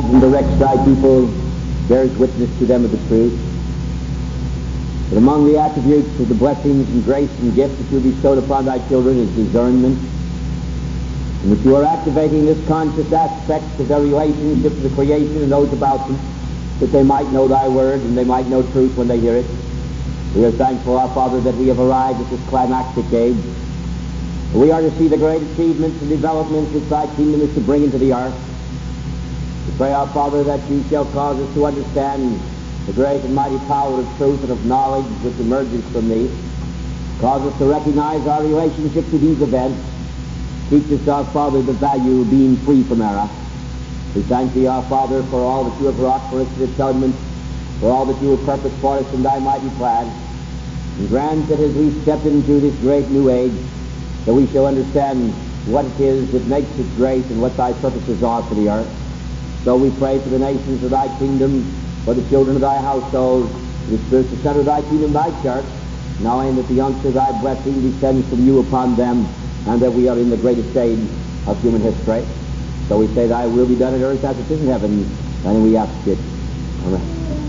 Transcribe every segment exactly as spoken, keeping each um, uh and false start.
and directs thy people, bears witness to them of the truth. But among the attributes of the blessings and grace and gifts that you bestowed upon thy children is discernment, in which you are activating this conscious aspect of their relationship to the creation and those about them, that they might know thy word and they might know truth when they hear it. We are thankful, our Father, that we have arrived at this climactic age. We are to see the great achievements and developments which thy kingdom is to bring into the earth. We pray, our Father, that you shall cause us to understand the great and mighty power of truth and of knowledge which emerges from thee. Cause us to recognize our relationship to these events. Teach us, our Father, the value of being free from error. We thank thee, our Father, for all that you have wrought for us in atonement, for all that you have purposed for us in thy mighty plan. And grant that as we step into this great new age, that we shall understand what it is that makes it great and what thy purposes are for the earth. So we pray for the nations of thy kingdom, for the children of thy household, the spiritual center of thy kingdom, thy church, knowing that the unction of thy blessing descends from you upon them, and that we are in the greatest age of human history. So we say, thy will be done on earth as it is in heaven, and we ask it. Amen.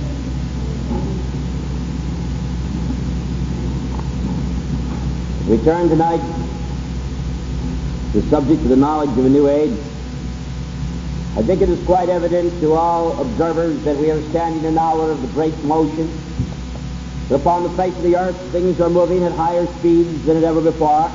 We turn tonight to the subject of the knowledge of a new age. I think it is quite evident to all observers that we are standing in an hour of the great motion. Upon the face of the earth, things are moving at higher speeds than ever before.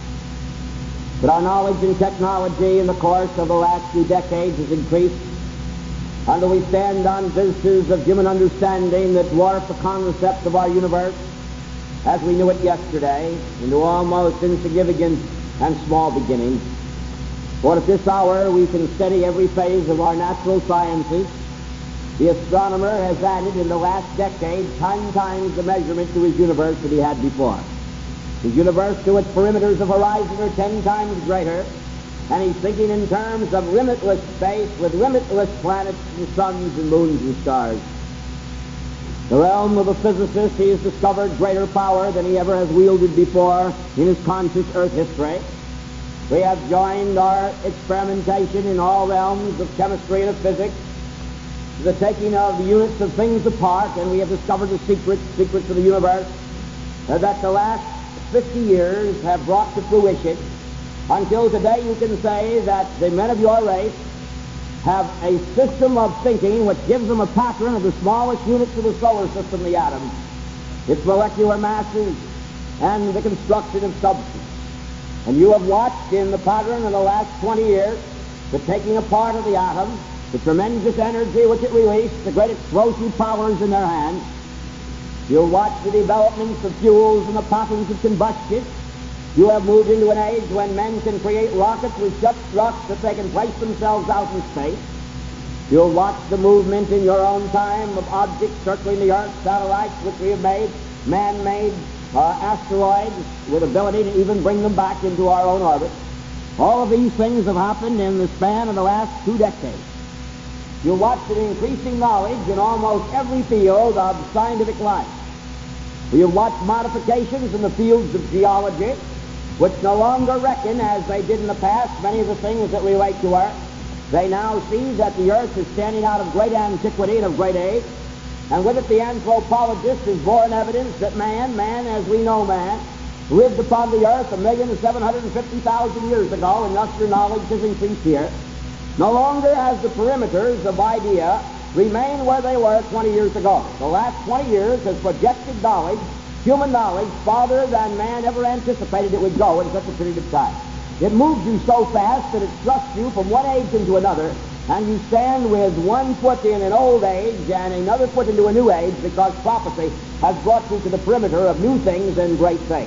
But our knowledge and technology in the course of the last few decades has increased until we stand on vistas of human understanding that dwarf the concepts of our universe as we knew it yesterday into almost insignificant and small beginnings. For at this hour we can study every phase of our natural sciences. The astronomer has added in the last decade ten times the measurement to his universe that he had before. His universe to its perimeters of horizon are ten times greater, and he's thinking in terms of limitless space with limitless planets and suns and moons and stars. The realm of the physicist, he has discovered greater power than he ever has wielded before in his conscious earth history. We have joined our experimentation in all realms of chemistry and of physics to the taking of the units of things apart, and we have discovered the secrets, secrets of the universe uh, that the last fifty years have brought to fruition. Until today you can say that the men of your race have a system of thinking which gives them a pattern of the smallest units of the solar system, the atom, its molecular masses, and the construction of substance. And you have watched in the pattern of the last twenty years the taking apart of the atom, the tremendous energy which it released, the great explosive powers in their hands. You've watched the developments of fuels and the patterns of combustion. You have moved into an age when men can create rockets with such thrust that they can place themselves out in space. You'll watch the movement in your own time of objects circling the earth, satellites which we have made, man-made uh, asteroids with ability to even bring them back into our own orbit. All of these things have happened in the span of the last two decades. You'll watch an increasing knowledge in almost every field of scientific life. You'll watch modifications in the fields of geology, which no longer reckon, as they did in the past, many of the things that relate to Earth. They now see that the Earth is standing out of great antiquity and of great age, and with it the anthropologist has borne evidence that man, man as we know man, lived upon the Earth a million and seven hundred and fifty thousand years ago, and thus your knowledge has increased here. No longer has the perimeters of idea remain where they were twenty years ago. The last twenty years has projected knowledge, human knowledge, farther than man ever anticipated it would go in such a period of time. It moves you so fast that it thrusts you from one age into another, and you stand with one foot in an old age and another foot into a new age, because prophecy has brought you to the perimeter of new things and great things.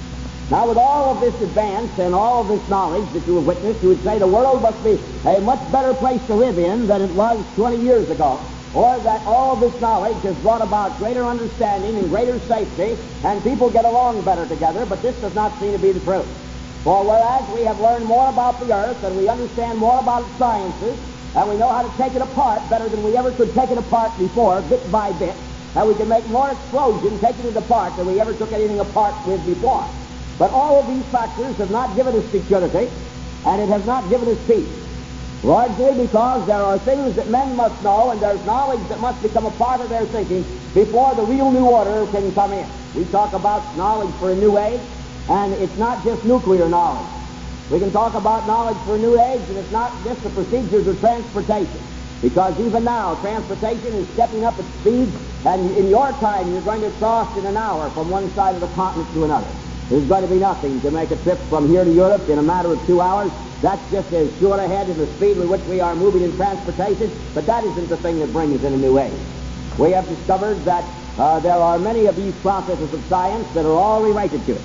Now, with all of this advance and all of this knowledge that you have witnessed, you would say the world must be a much better place to live in than it was twenty years ago, or that all of this knowledge has brought about greater understanding and greater safety, and people get along better together, but this does not seem to be the truth. For whereas we have learned more about the earth and we understand more about its sciences, and we know how to take it apart better than we ever could take it apart before, bit by bit, and we can make more explosion taking it apart than we ever took anything apart with before. But all of these factors have not given us security, and it has not given us peace. Largely because there are things that men must know, and there's knowledge that must become a part of their thinking before the real new order can come in. We talk about knowledge for a new age, and it's not just nuclear knowledge. We can talk about knowledge for a new age, and it's not just the procedures of transportation. Because even now, transportation is stepping up its speed, and in your time, you're going to cross in an hour from one side of the continent to another. There's going to be nothing to make a trip from here to Europe in a matter of two hours. That's just as sure ahead as the speed with which we are moving in transportation, but that isn't the thing that brings in a new age. We have discovered that uh, there are many of these processes of science that are all related to it,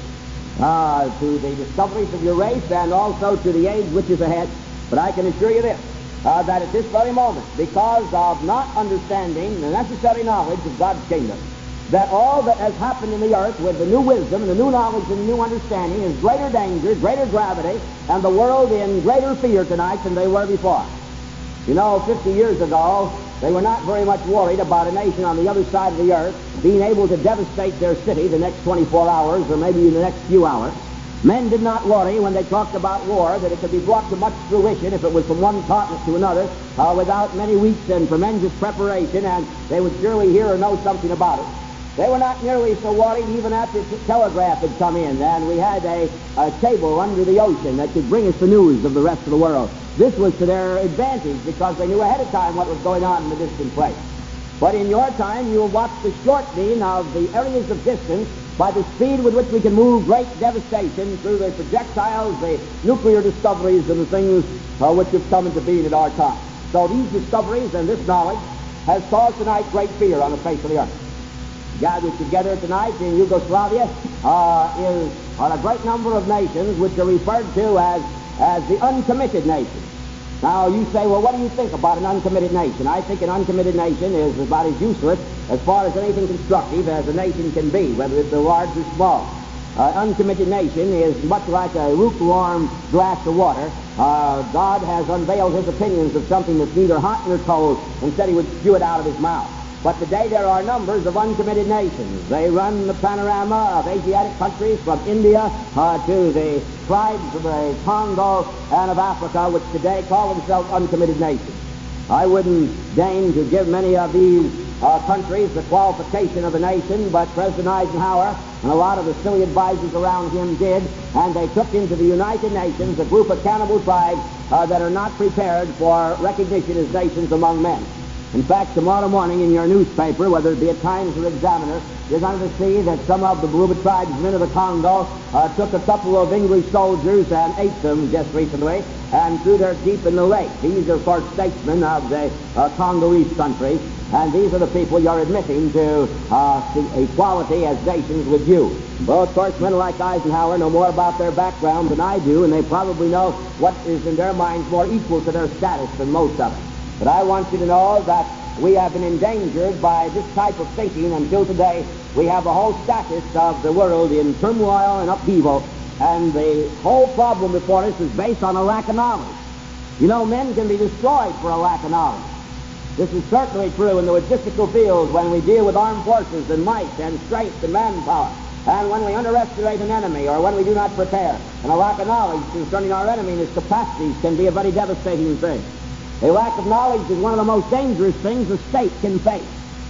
uh, to the discoveries of your race and also to the age which is ahead. But I can assure you this, uh, that at this very moment, because of not understanding the necessary knowledge of God's kingdom, that all that has happened in the earth with the new wisdom and the new knowledge and the new understanding is greater danger, greater gravity, and the world in greater fear tonight than they were before. You know, fifty years ago, they were not very much worried about a nation on the other side of the earth being able to devastate their city the next twenty-four hours or maybe in the next few hours. Men did not worry when they talked about war that it could be brought to much fruition if it was from one continent to another uh, without many weeks and tremendous preparation, and they would surely hear or know something about it. They were not nearly so worried even after the telegraph had come in and we had a, a cable under the ocean that could bring us the news of the rest of the world. This was to their advantage because they knew ahead of time what was going on in the distant place. But in your time, you will watch the shortening of the areas of distance by the speed with which we can move great devastation through the projectiles, the nuclear discoveries, and the things uh, which have come into being at our time. So these discoveries and this knowledge has caused tonight great fear on the face of the earth. Gathered together tonight in Yugoslavia uh, is on a great number of nations which are referred to as, as the uncommitted nations. Now you say, well, what do you think about an uncommitted nation? I think an uncommitted nation is about as useless as far as anything constructive as a nation can be, whether it's large or small. An uh, uncommitted nation is much like a lukewarm glass of water. Uh, God has unveiled his opinions of something that's neither hot nor cold and said he would spew it out of his mouth. But today there are numbers of uncommitted nations. They run the panorama of Asiatic countries from India uh, to the tribes of the Congo and of Africa, which today call themselves uncommitted nations. I wouldn't deign to give many of these uh, countries the qualification of a nation, but President Eisenhower and a lot of the silly advisors around him did, and they took into the United Nations a group of cannibal tribes uh, that are not prepared for recognition as nations among men. In fact, tomorrow morning in your newspaper, whether it be a Times or Examiner, you're going to see that some of the Baluba tribesmen of the Congo uh, took a couple of English soldiers and ate them just recently and threw their deep in the lake. These are, of course, statesmen of the uh, Congolese country, and these are the people you're admitting to uh, equality as nations with you. Well, of course, men like Eisenhower know more about their background than I do, and they probably know what is in their minds more equal to their status than most of it. But I want you to know that we have been endangered by this type of thinking until today. We have the whole status of the world in turmoil and upheaval, and the whole problem before us is based on a lack of knowledge. You know, men can be destroyed for a lack of knowledge. This is certainly true in the logistical field when we deal with armed forces and might and strength and manpower, and when we underestimate an enemy or when we do not prepare. And a lack of knowledge concerning our enemy and his capacities can be a very devastating thing. A lack of knowledge is one of the most dangerous things a state can face.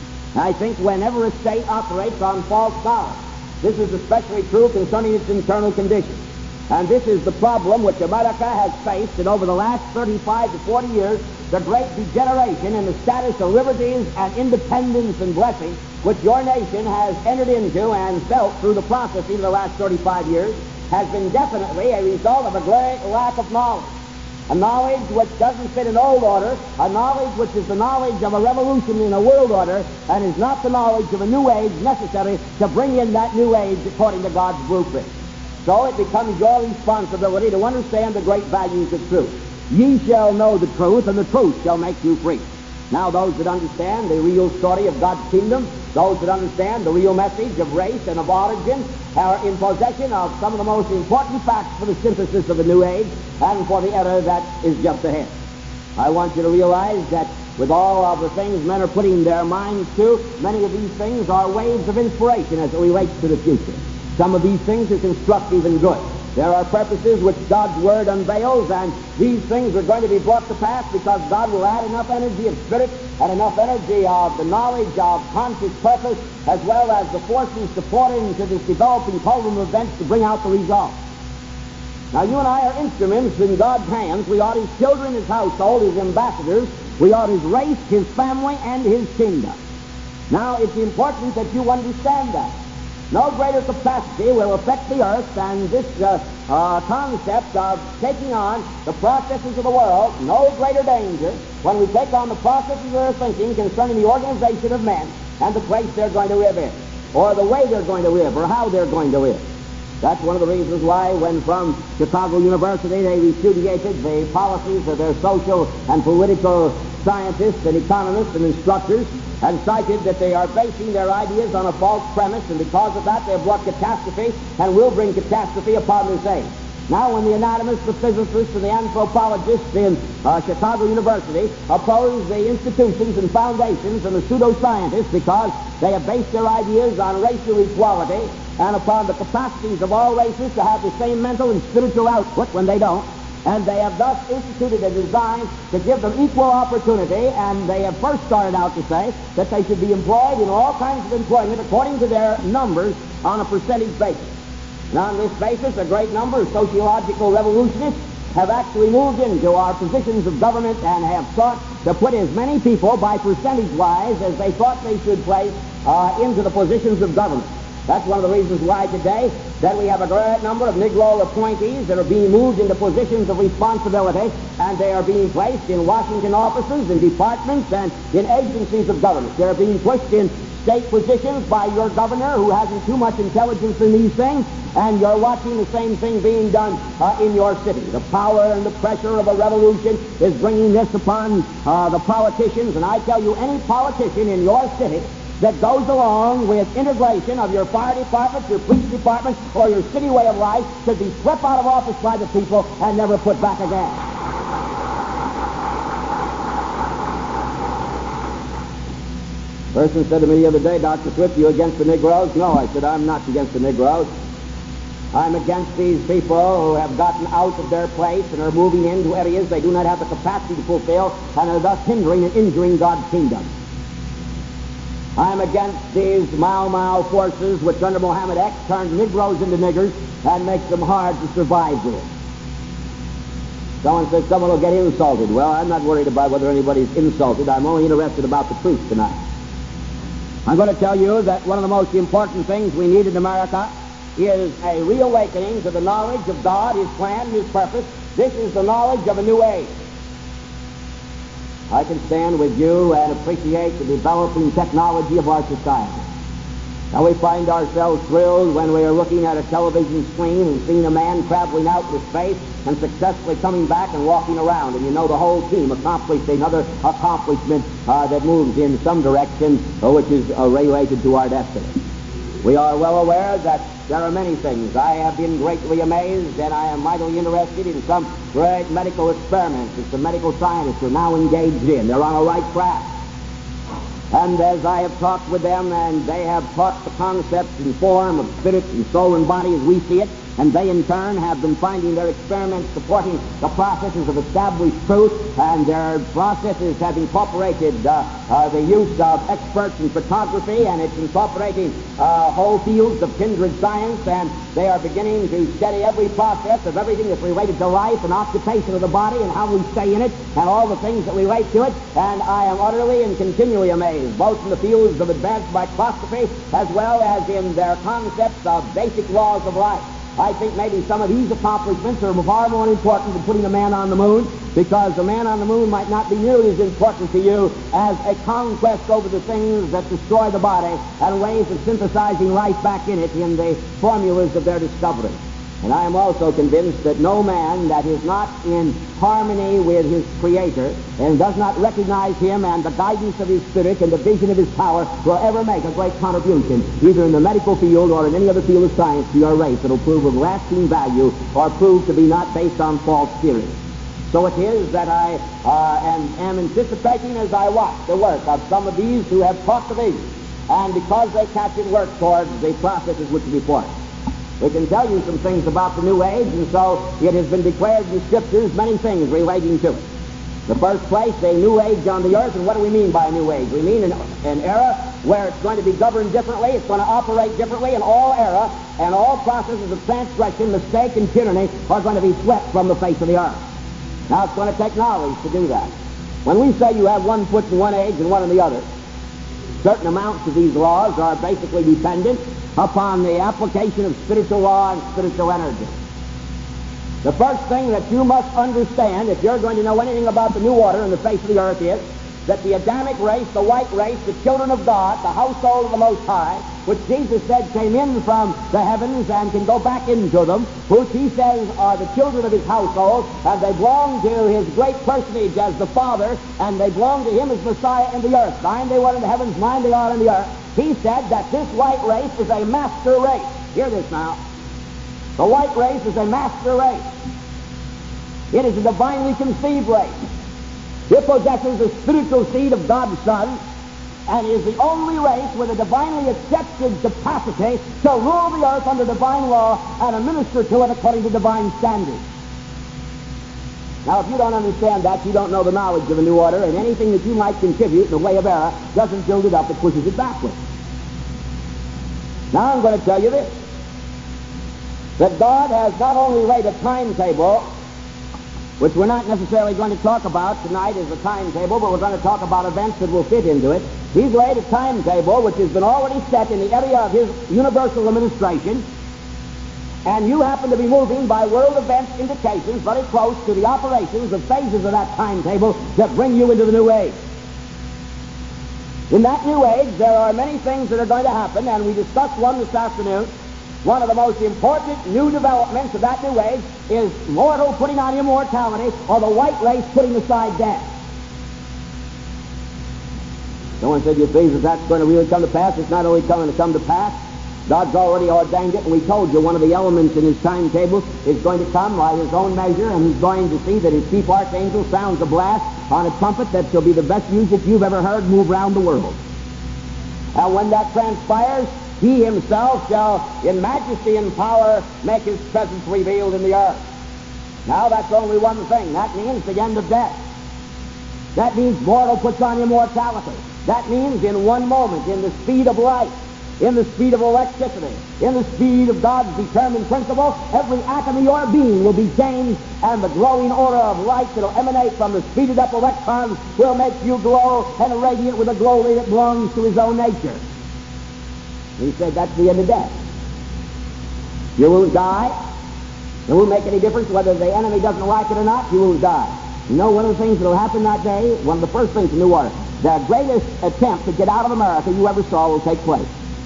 I think whenever a state operates on false knowledge, this is especially true concerning its internal conditions. And this is the problem which America has faced in over the last thirty-five to forty years, the great degeneration in the status of liberties and independence and blessing which your nation has entered into and felt through the process in the last thirty-five years has been definitely a result of a great lack of knowledge. A knowledge which doesn't fit an old order, a knowledge which is the knowledge of a revolution in a world order, and is not the knowledge of a new age necessary to bring in that new age according to God's blueprint. So it becomes your responsibility to understand the great values of truth. Ye shall know the truth, and the truth shall make you free. Now those that understand the real story of God's kingdom, those that understand the real message of race and of origin, are in possession of some of the most important facts for the synthesis of the new age and for the era that is just ahead. I want you to realize that with all of the things men are putting their minds to, many of these things are waves of inspiration as it relates to the future. Some of these things are constructive and good. There are purposes which God's Word unveils, and these things are going to be brought to pass because God will add enough energy of spirit and enough energy of the knowledge of conscious purpose, as well as the forces supporting to this developing program of events to bring out the result. Now, you and I are instruments in God's hands. We are His children, His household, His ambassadors. We are His race, His family, and His kingdom. Now, it's important that you understand that. No greater capacity will affect the earth than this uh, uh, concept of taking on the processes of the world. No greater danger when we take on the processes of their thinking concerning the organization of men and the place they're going to live in, or the way they're going to live, or how they're going to live. That's one of the reasons why when from Chicago University they repudiated the policies of their social and political scientists and economists and instructors, and cited that they are basing their ideas on a false premise, and because of that they have brought catastrophe and will bring catastrophe upon this age. Now, when the anatomists, the physicists, and the anthropologists in uh, Chicago University oppose the institutions and foundations and the pseudoscientists because they have based their ideas on racial equality and upon the capacities of all races to have the same mental and spiritual output when they don't, and they have thus instituted a design to give them equal opportunity, and they have first started out to say that they should be employed in all kinds of employment according to their numbers on a percentage basis. And on this basis, a great number of sociological revolutionists have actually moved into our positions of government and have sought to put as many people by percentage-wise as they thought they should place uh, into the positions of government. That's one of the reasons why today that we have a great number of Negro appointees that are being moved into positions of responsibility, and they are being placed in Washington offices, in departments, and in agencies of government. They're being pushed in state positions by your governor who hasn't too much intelligence in these things, and you're watching the same thing being done uh, in your city. The power and the pressure of a revolution is bringing this upon uh, the politicians, and I tell you, any politician in your city that goes along with integration of your fire department, your police department, or your city way of life should be swept out of office by the people and never put back again. A person said to me the other day, Doctor Swift, you against the Negroes? No, I said, I'm not against the Negroes. I'm against these people who have gotten out of their place and are moving into areas they do not have the capacity to fulfill and are thus hindering and injuring God's kingdom. I'm against these Mau Mau forces which under Mohammed X turned Negroes into niggers and makes them hard to survive with. Someone says someone will get insulted. Well, I'm not worried about whether anybody's insulted. I'm only interested about the truth tonight. I'm going to tell you that one of the most important things we need in America is a reawakening to the knowledge of God, His plan, His purpose. This is the knowledge of a new age. I can stand with you and appreciate the developing technology of our society. Now we find ourselves thrilled when we are looking at a television screen and seeing a man traveling out into space and successfully coming back and walking around, and you know the whole team accomplished another accomplishment uh, that moves in some direction uh, which is uh, related to our destiny. We are well aware that there are many things. I have been greatly amazed, and I am mightily interested in some great medical experiments that the medical scientists are now engaged in. They're on a right track. And as I have talked with them, and they have taught the concepts and form of spirit and soul and body as we see it, and they in turn have been finding their experiments supporting the processes of established truth, and their processes have incorporated uh, uh, the use of experts in photography, and it's incorporating uh, whole fields of kindred science, and they are beginning to study every process of everything that's related to life and occupation of the body and how we stay in it and all the things that relate to it, and I am utterly and continually amazed, both in the fields of advanced microscopy as well as in their concepts of basic laws of life. I think maybe some of these accomplishments are far more important than putting a man on the moon, because the man on the moon might not be nearly as important to you as a conquest over the things that destroy the body and ways of synthesizing life back in it in the formulas of their discovery. And I am also convinced that no man that is not in harmony with his Creator and does not recognize Him and the guidance of His Spirit and the vision of His power will ever make a great contribution, either in the medical field or in any other field of science, to your race that will prove of lasting value or prove to be not based on false theories. So it is that I uh, am, am anticipating as I watch the work of some of these who have taught the vision, and because they catch it work towards the processes which are before us. We can tell you some things about the New Age, and so it has been declared in the Scriptures, many things relating to it. The first place, a new age on the earth, and what do we mean by a new age? We mean an, an era where it's going to be governed differently, it's going to operate differently, and all era and all processes of transgression, mistake, and tyranny are going to be swept from the face of the earth. Now, it's going to take knowledge to do that. When we say you have one foot in one age and one in the other, certain amounts of these laws are basically dependent upon the application of spiritual law and spiritual energy. The first thing that you must understand, if you're going to know anything about the new order in the face of the earth, is that the Adamic race, the white race, the children of God, the household of the Most High, which Jesus said came in from the heavens and can go back into them, which he says are the children of his household, and they belong to his great personage as the Father, and they belong to him as Messiah in the earth. Thine they were in the heavens, mine they are in the earth. He said that this white race is a master race. Hear this now. The white race is a master race. It is a divinely conceived race. It possesses the spiritual seed of God's Son, and is the only race with a divinely accepted capacity to rule the earth under divine law and administer to it according to divine standards. Now, if you don't understand that, you don't know the knowledge of the new order, and anything that you might contribute in the way of error doesn't build it up, it pushes it backward. Now, I'm going to tell you this, that God has not only laid a timetable, which we're not necessarily going to talk about tonight as a timetable, but we're going to talk about events that will fit into it. He's laid a timetable which has been already set in the area of his universal administration, and you happen to be moving by world events indications very close to the operations of phases of that timetable that bring you into the new age. In that new age, there are many things that are going to happen, and we discussed one this afternoon. One of the most important new developments of that new age is mortal putting on immortality, or the white race putting aside death. Someone said, you think that that's going to really come to pass? It's not only going to come to pass, God's already ordained it, and we told you one of the elements in his timetable is going to come by his own measure, and he's going to see that his chief archangel sounds a blast on a trumpet that shall be the best music you've ever heard move around the world. And when that transpires, he himself shall, in majesty and power, make his presence revealed in the earth. Now, that's only one thing. That means the end of death. That means mortal puts on immortality. That means in one moment, in the speed of light, in the speed of electricity, in the speed of God's determined principle, every atom of your being will be changed, and the glowing aura of light that will emanate from the speeded up electrons will make you glow and radiant with a glory that belongs to his own nature. He said that's the end of death. You won't die. It won't make any difference whether the enemy doesn't like it or not. You won't die. You know one of the things that will happen that day, one of the first things in New Order, the greatest attempt to get out of America you ever saw will take place.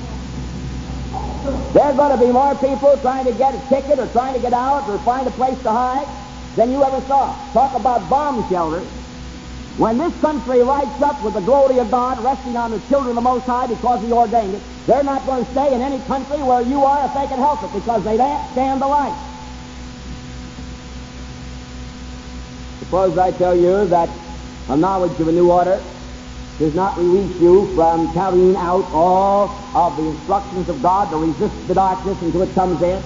There are going to be more people trying to get a ticket or trying to get out or find a place to hide than you ever saw. Talk about bomb shelters. When this country lights up with the glory of God resting on the children of the Most High because he ordained it, they're not going to stay in any country where you are if they can help it, because they can't stand the light. Suppose I tell you that a knowledge of a new order does not release you from carrying out all of the instructions of God to resist the darkness until it comes in.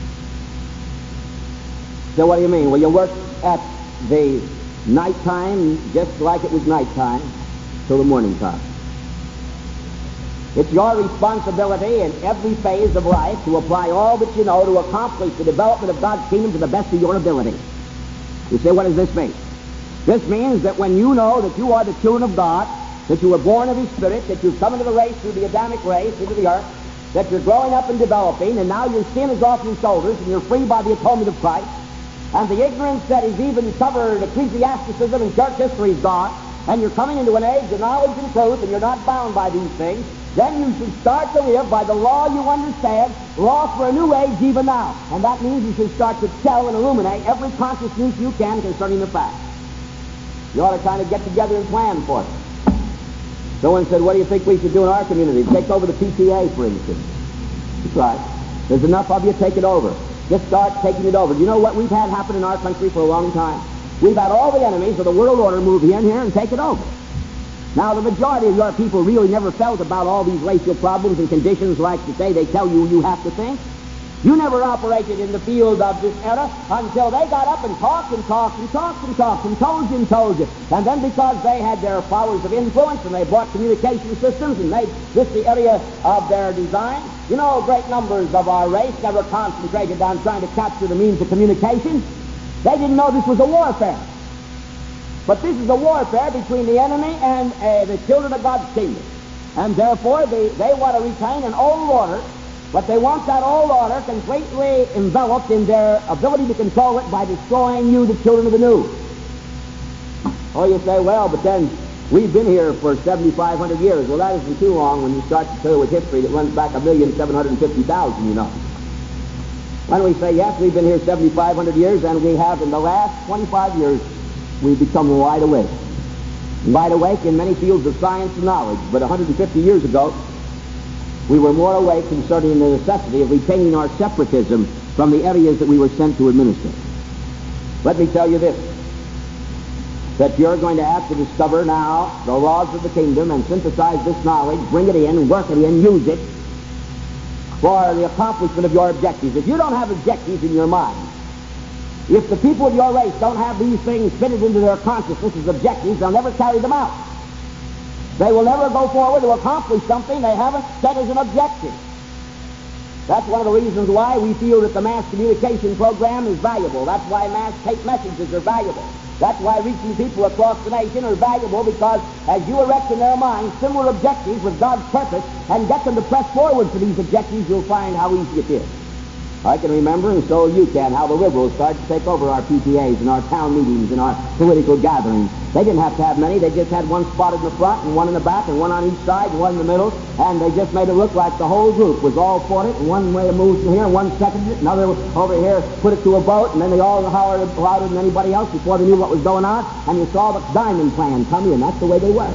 So what do you mean? Well, you work at the nighttime just like it was nighttime till the morning time. It's your responsibility in every phase of life to apply all that you know to accomplish the development of God's kingdom to the best of your ability. You say, what does this mean? This means that when you know that you are the children of God, that you were born of his Spirit, that you've come into the race through the Adamic race, into the earth, that you're growing up and developing, and now your sin is off your shoulders, and you're free by the atonement of Christ, and the ignorance that is even covered ecclesiasticism and church history is gone, and you're coming into an age of knowledge and truth, and you're not bound by these things, then you should start to live by the law you understand, law for a new age even now. And that means you should start to tell and illuminate every consciousness you can concerning the fact. You ought to kind of get together and plan for it. Someone said, what do you think we should do in our community? Take over the P T A, for instance. That's right. There's enough of you, take it over. Just start taking it over. Do you know what we've had happen in our country for a long time? We've had all the enemies of the world order move in here and take it over. Now, the majority of your people really never felt about all these racial problems and conditions like today they tell you you have to think. You never operated in the field of this era until they got up and talked and talked and talked and talked and told you and told you. And then because they had their powers of influence and they brought communication systems and made this the area of their design, you know, great numbers of our race never concentrated on trying to capture the means of communication. They didn't know this was a warfare. But this is a warfare between the enemy and uh, the children of God's kingdom. And therefore, they, they want to retain an old order, but they want that old order completely enveloped in their ability to control it by destroying you, the children of the new. Oh, you say, well, but then we've been here for seventy-five hundred years. Well, that isn't too long when you start to deal with history that runs back a million seven hundred fifty thousand, you know. When we say, yes, we've been here seventy-five hundred years, and we have in the last twenty-five years, we've become wide awake. Wide awake in many fields of science and knowledge, but one hundred fifty years ago, we were more awake concerning the necessity of retaining our separatism from the areas that we were sent to administer. Let me tell you this, that you're going to have to discover now the laws of the kingdom and synthesize this knowledge, bring it in, work it in, use it for the accomplishment of your objectives. If you don't have objectives in your mind, if the people of your race don't have these things fitted into their consciousness as objectives, they'll never carry them out. They will never go forward to accomplish something they haven't set as an objective. That's one of the reasons why we feel that the mass communication program is valuable. That's why mass tape messages are valuable. That's why reaching people across the nation are valuable, because as you erect in their minds similar objectives with God's purpose and get them to press forward for these objectives, you'll find how easy it is. I can remember, and so you can, how the liberals started to take over our P T As and our town meetings and our political gatherings. They didn't have to have many. They just had one spot in the front and one in the back and one on each side and one in the middle, and they just made it look like the whole group was all for it, and one way moved from here, and one seconded it, another over here put it to a vote, and then they all hollered louder than anybody else before they knew what was going on, and you saw the diamond plan come in. That's the way they were.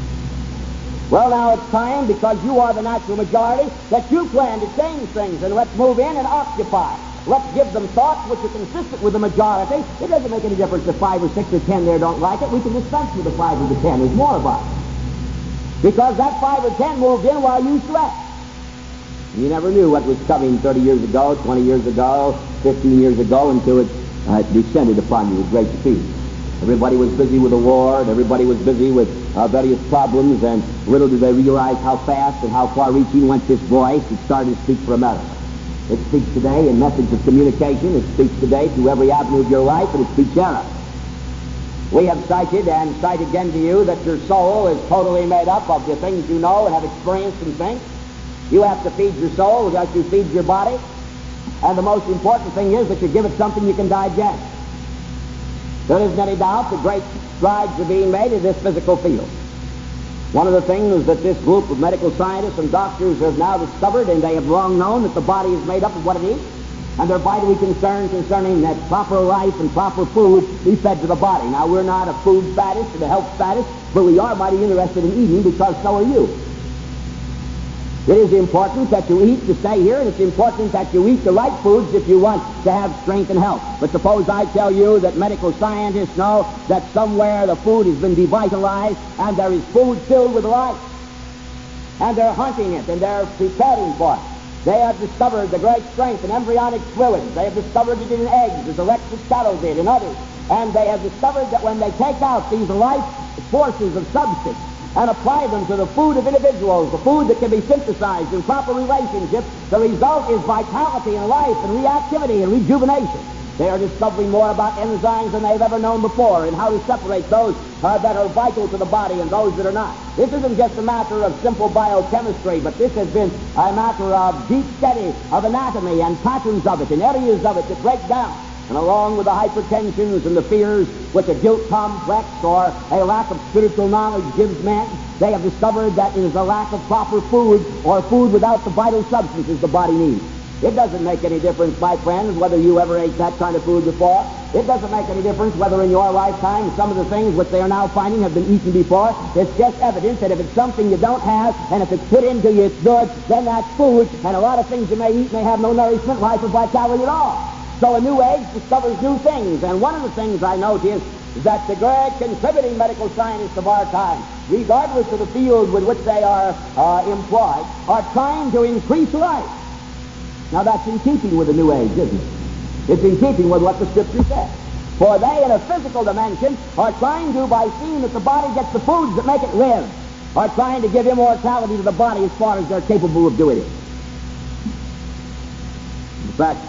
Well, now it's time, because you are the natural majority, that you plan to change things, and let's move in and occupy. Let's give them thoughts which are consistent with the majority. It doesn't make any difference if five or six or ten there don't like it. We can dispense with the five or the ten. There's more of us. Because that five or ten moved in while you slept. You never knew what was coming thirty years ago, twenty years ago, fifteen years ago, until it uh, descended upon you with great speed. Everybody was busy with the war, and everybody was busy with uh, various problems, and little did they realize how fast and how far-reaching went this voice. It started to speak for America. It speaks today in methods of communication. It speaks today through every avenue of your life, and it speaks era. We have cited and cite again to you that your soul is totally made up of the things you know and have experienced and think. You have to feed your soul as you feed your body, and the most important thing is that you give it something you can digest. There isn't any doubt that great strides are being made in this physical field. One of the things that this group of medical scientists and doctors have now discovered, and they have long known, that the body is made up of what it eats, and they're vitally concerned concerning that proper life and proper food be fed to the body. Now, we're not a food faddist and a health faddist, but we are mighty interested in eating, because so are you. It is important that you eat to stay here, and it's important that you eat the right foods if you want to have strength and health. But suppose I tell you that medical scientists know that somewhere the food has been devitalized and there is food filled with life. And they're hunting it, and they're preparing for it. They have discovered the great strength in embryonic fluids. They have discovered it in eggs, as Alexis Carrel did, and others. And they have discovered that when they take out these life forces of substance and apply them to the food of individuals, the food that can be synthesized in proper relationships, the result is vitality and life and reactivity and rejuvenation. They are discovering more about enzymes than they've ever known before, and how to separate those uh, that are vital to the body and those that are not. This isn't just a matter of simple biochemistry, but this has been a matter of deep study of anatomy and patterns of it and areas of it that break down. And along with the hypertensions and the fears which a guilt complex or a lack of spiritual knowledge gives men, they have discovered that it is a lack of proper food, or food without the vital substances the body needs. It doesn't make any difference, my friends, whether you ever ate that kind of food before. It doesn't make any difference whether in your lifetime some of the things which they are now finding have been eaten before. It's just evidence that if it's something you don't have, and if it's put into you it's good, then that's food, and a lot of things you may eat may have no nourishment, life, or vitality at all. So a new age discovers new things, and one of the things I note is that the great contributing medical scientists of our time, regardless of the field with which they are uh, employed, are trying to increase life. Now that's in keeping with the New Age, isn't it? It's in keeping with what the Scripture says. For they, in a physical dimension, are trying to, by seeing that the body gets the foods that make it live, are trying to give immortality to the body as far as they're capable of doing it. In fact,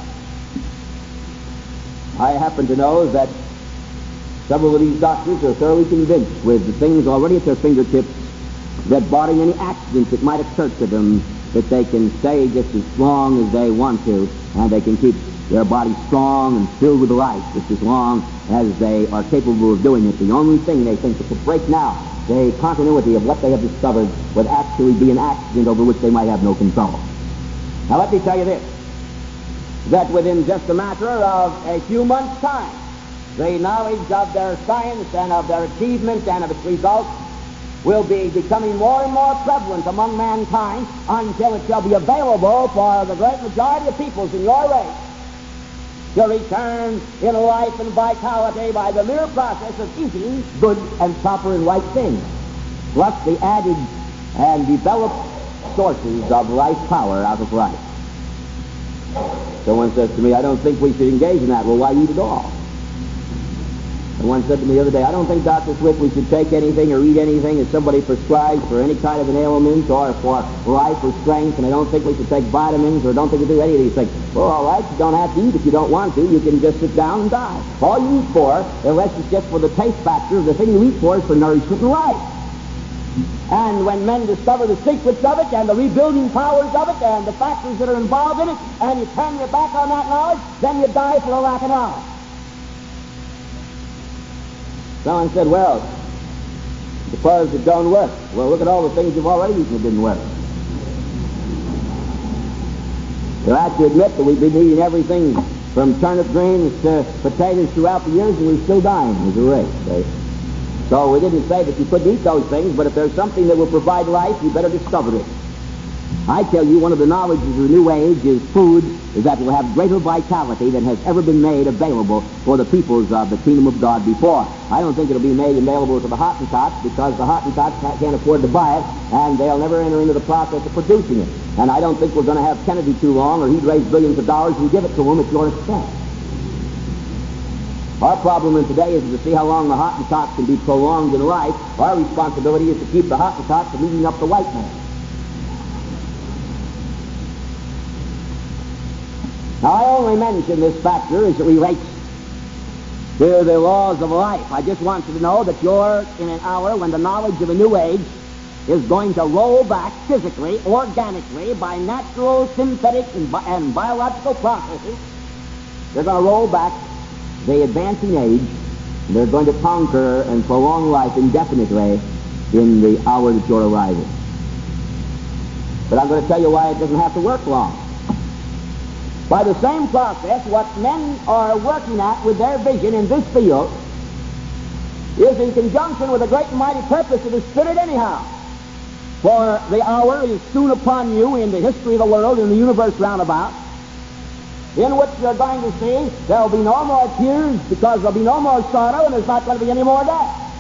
I happen to know that several of these doctors are thoroughly convinced, with the things already at their fingertips, that barring any accidents that might occur to them, that they can stay just as long as they want to, and they can keep their body strong and filled with life just as long as they are capable of doing it. The only thing they think that could break now the continuity of what they have discovered would actually be an accident over which they might have no control. Now let me tell you this, that within just a matter of a few months' time, the knowledge of their science and of their achievements and of its results will be becoming more and more prevalent among mankind until it shall be available for the great majority of peoples in your race to return in life and vitality by the mere process of eating good and proper and right things, plus the added and developed sources of life power out of life. Someone says to me, I don't think we should engage in that. Well, why eat at all? Someone said to me the other day, I don't think, Doctor Swift, we should take anything or eat anything that somebody prescribes for any kind of an ailment or for life or strength, and I don't think we should take vitamins or don't think we do any of these things. Well, all right, you don't have to eat if you don't want to. You can just sit down and die. All you eat for, unless it's just for the taste factor, the thing you eat for is for nourishment and life. And when men discover the secrets of it and the rebuilding powers of it and the factors that are involved in it, and you turn your back on that knowledge, then you die for a lack of knowledge. Someone said, well, suppose it don't work. Well, look at all the things you've already eaten that didn't work. You have to admit that we've been eating everything from turnip greens to potatoes throughout the years, and we're still dying as a race. Eh? So we didn't say that you couldn't eat those things, but if there's something that will provide life, you better discover it. I tell you, one of the knowledges of the New Age is food that will have greater vitality than has ever been made available for the peoples of the kingdom of God before. I don't think it'll be made available to the Hottentots because the Hottentots can't afford to buy it, and they'll never enter into the process of producing it. And I don't think we're going to have Kennedy too long, or he'd raise billions of dollars and give it to them at your expense. Our problem in today is to see how long the Hottentots can be prolonged in life. Our responsibility is to keep the Hottentots from eating up the white man. Now, I only mention this factor as it relates to the laws of life. I just want you to know that you're in an hour when the knowledge of a new age is going to roll back physically, organically, by natural, synthetic, and, bi- and biological processes. They're going to roll back the advancing age, and they're going to conquer and prolong life indefinitely in the hour that you're arriving. But I'm going to tell you why it doesn't have to work long. By the same process, what men are working at with their vision in this field is in conjunction with a great and mighty purpose of the Spirit anyhow. For the hour is soon upon you in the history of the world, in the universe roundabout, in which you're going to see there'll be no more tears because there'll be no more sorrow and there's not going to be any more death.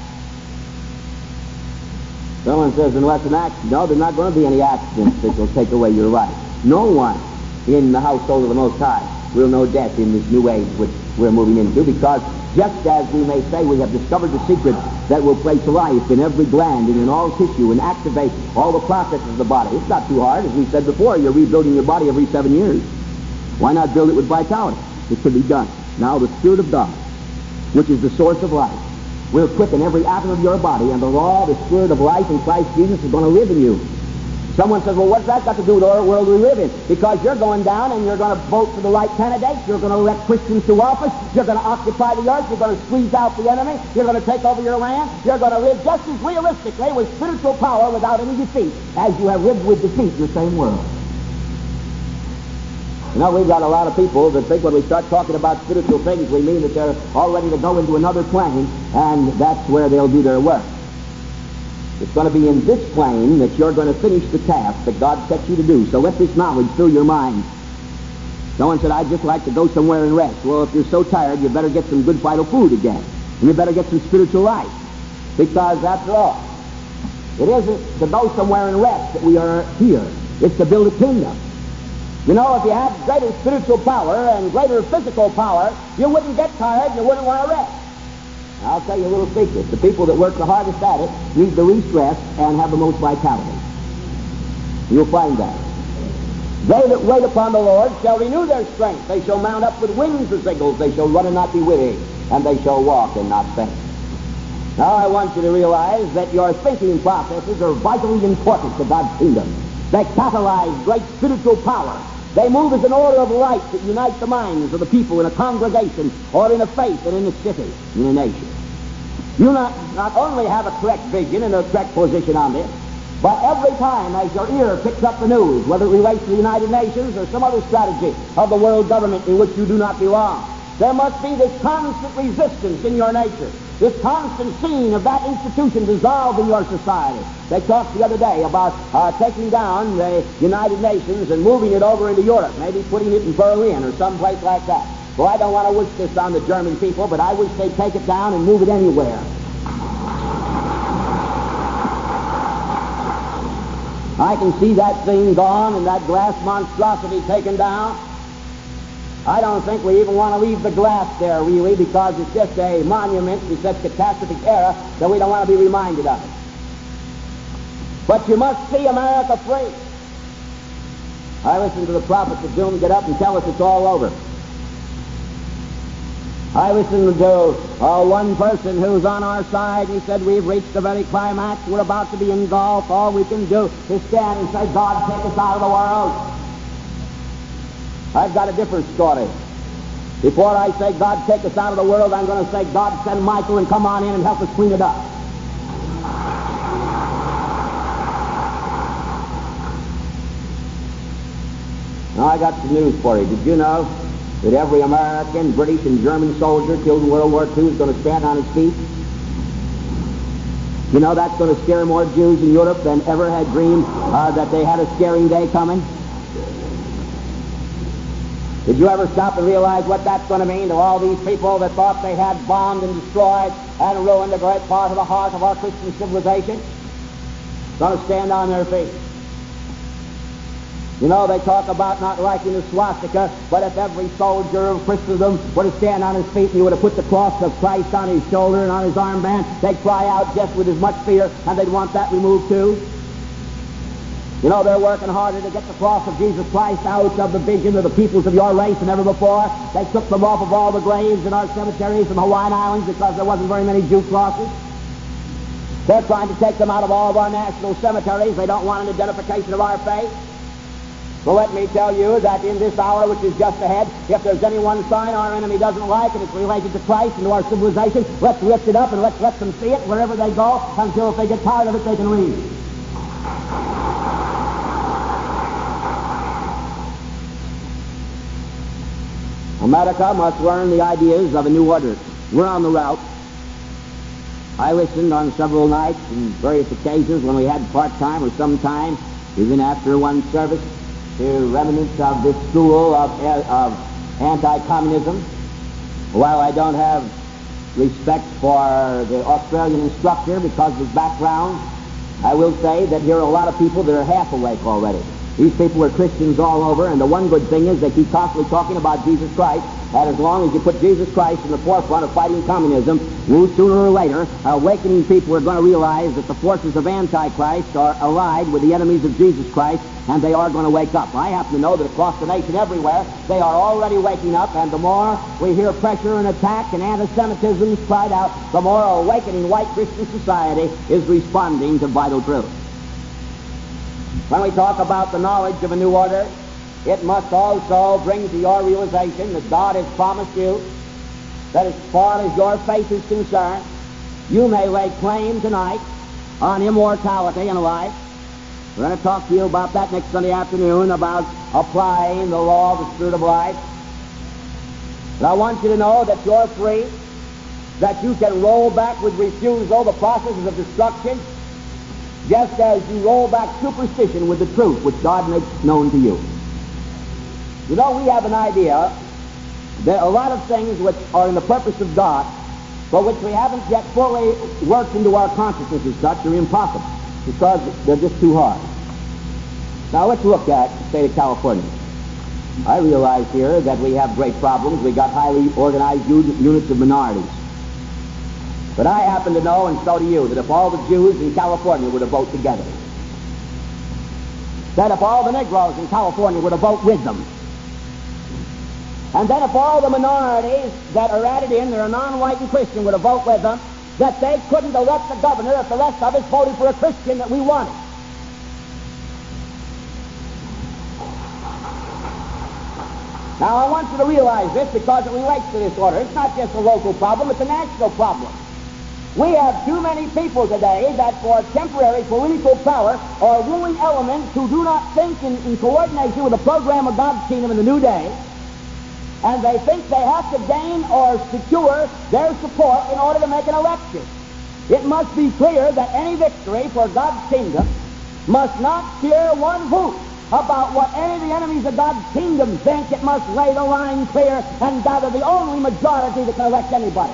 Someone says, unless an accident, no, there's not going to be any accidents that will take away your life. No one in the household of the Most High will know death in this new age which we're moving into, because just as we may say we have discovered the secret that will place life in every gland and in all tissue and activate all the processes of the body. It's not too hard. As we said before, you're rebuilding your body every seven years. Why not build it with vitality? It can be done. Now the Spirit of God, which is the source of life, will quicken every atom of your body, and the law, the Spirit of life in Christ Jesus is going to live in you. Someone says, well, what's that got to do with the world we live in? Because you're going down and you're going to vote for the right candidates. You're going to elect Christians to office. You're going to occupy the earth. You're going to squeeze out the enemy. You're going to take over your land. You're going to live just as realistically with spiritual power without any defeat as you have lived with defeat in the same world. You know, we've got a lot of people that think when we start talking about spiritual things, we mean that they're all ready to go into another plane, and that's where they'll do their work. It's going to be in this plane that you're going to finish the task that God set you to do. So let this knowledge fill your mind. Someone said, I'd just like to go somewhere and rest. Well, if you're so tired, you better get some good vital food again. And you better get some spiritual life. Because after all, it isn't to go somewhere and rest that we are here. It's to build a kingdom. You know, if you had greater spiritual power and greater physical power, you wouldn't get tired and you wouldn't want to rest. I'll tell you a little secret. The people that work the hardest at it need the least rest and have the most vitality. You'll find that. They that wait upon the Lord shall renew their strength. They shall mount up with wings as eagles. They shall run and not be weary, and they shall walk and not faint. Now I want you to realize that your thinking processes are vitally important to God's kingdom. They catalyze great spiritual power. They move as an order of light that unites the minds of the people in a congregation or in a faith and in a city, in a nation. You not, not only have a correct vision and a correct position on this, but every time as your ear picks up the news, whether it relates to the United Nations or some other strategy of the world government in which you do not belong, there must be this constant resistance in your nature, this constant scene of that institution dissolved in your society. They talked the other day about uh, taking down the United Nations and moving it over into Europe, maybe putting it in Berlin or someplace like that. Well, I don't want to wish this on the German people, but I wish they'd take it down and move it anywhere. I can see that thing gone and that glass monstrosity taken down. I don't think we even want to leave the glass there, really, because it's just a monument to such catastrophic era that we don't want to be reminded of it. But you must see America free. I listen to the prophets of doom get up and tell us it's all over. I listened to uh, one person who's on our side. He said, we've reached the very climax. We're about to be engulfed. All we can do is stand and say, God, take us out of the world. I've got a different story. Before I say, God, take us out of the world, I'm going to say, God, send Michael and come on in and help us clean it up. Now, I got some news for you. Did you know that every American, British, and German soldier killed in World War Two is going to stand on his feet? You know that's going to scare more Jews in Europe than ever had dreamed uh, that they had a scaring day coming? Did you ever stop and realize what that's going to mean to all these people that thought they had bombed and destroyed and ruined a great part of the heart of our Christian civilization? Going to stand on their feet. You know, they talk about not liking the swastika, but if every soldier of Christendom were to stand on his feet and he would have put the cross of Christ on his shoulder and on his armband, they'd cry out just with as much fear, and they'd want that removed too. You know, they're working harder to get the cross of Jesus Christ out of the vision of the peoples of your race than ever before. They took them off of all the graves in our cemeteries in the Hawaiian Islands because there wasn't very many Jew crosses. They're trying to take them out of all of our national cemeteries. They don't want an identification of our faith. So let me tell you that in this hour which is just ahead, if there's any one sign our enemy doesn't like and it's related to Christ and to our civilization, let's lift it up and let's let them see it wherever they go until if they get tired of it, they can leave. America must learn the ideas of a new order. We're on the route. I listened on several nights and various occasions when we had part-time or some time, even after one service, to remnants of this school of, of anti-communism. While I don't have respect for the Australian instructor because of his background, I will say that here are a lot of people that are half awake already. These people are Christians all over, and the one good thing is they keep constantly talking about Jesus Christ, and as long as you put Jesus Christ in the forefront of fighting communism, you, sooner or later, awakening people are going to realize that the forces of Antichrist are allied with the enemies of Jesus Christ, and they are going to wake up. I happen to know that across the nation everywhere, they are already waking up, and the more we hear pressure and attack and anti-Semitism is cried out, the more awakening white Christian society is responding to vital truth. When we talk about the knowledge of a new order, it must also bring to your realization that God has promised you that as far as your faith is concerned, you may lay claim tonight on immortality and life. We're going to talk to you about that next Sunday afternoon, about applying the law of the Spirit of life. But I want you to know that you're free, that you can roll back with refusal the processes of destruction, just as you roll back superstition with the truth which God makes known to you. You know, we have an idea that a lot of things which are in the purpose of God, but which we haven't yet fully worked into our consciousness as such, are impossible, because they're just too hard. Now let's look at the state of California. I realize here that we have great problems. We got highly organized units of minorities. But I happen to know, and so do you, that if all the Jews in California were to vote together, that if all the Negroes in California were to vote with them, and then if all the minorities that are added in, that are non-white and Christian, were to vote with them, that they couldn't elect the governor if the rest of us voted for a Christian that we wanted. Now, I want you to realize this because it relates to this order. It's not just a local problem, it's a national problem. We have too many people today that for temporary political power are ruling elements who do not think in, in coordination with the program of God's kingdom in the new day, and they think they have to gain or secure their support in order to make an election. It must be clear that any victory for God's kingdom must not care one hoot about what any of the enemies of God's kingdom think. It must lay the line clear and gather the only majority that can elect anybody.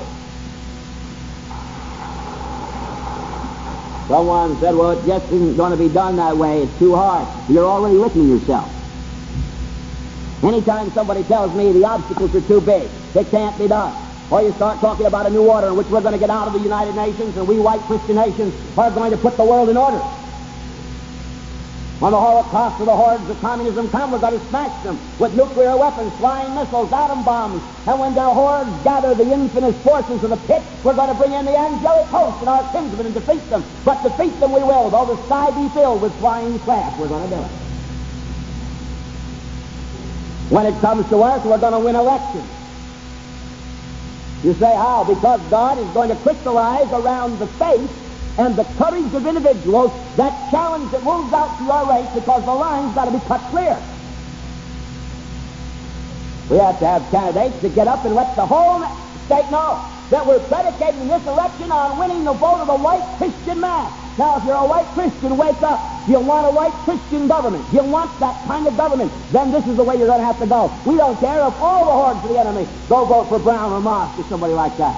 Someone said, well, it just isn't going to be done that way. It's too hard. You're already licking yourself. Anytime somebody tells me the obstacles are too big, it can't be done, or you start talking about a new order in which we're going to get out of the United Nations and we white Christian nations are going to put the world in order. When the Holocaust of the hordes of communism come, we're going to smash them with nuclear weapons, flying missiles, atom bombs. And when their hordes gather the infinite forces of the pit, we're going to bring in the angelic host and our kinsmen and defeat them. But defeat them we will, though the sky be filled with flying craft. We're going to do it. When it comes to us, we're going to win elections. You say, how? Because God is going to crystallize around the faith and the courage of individuals that challenge that moves out to your race, because the line's got to be cut clear. We have to have candidates that get up and let the whole state know that we're predicating this election on winning the vote of the white Christian mass. Now, if you're a white Christian, wake up. You want a white Christian government. You want that kind of government. Then this is the way you're going to have to go. We don't care if all the hordes of the enemy go vote for Brown or Moss or somebody like that.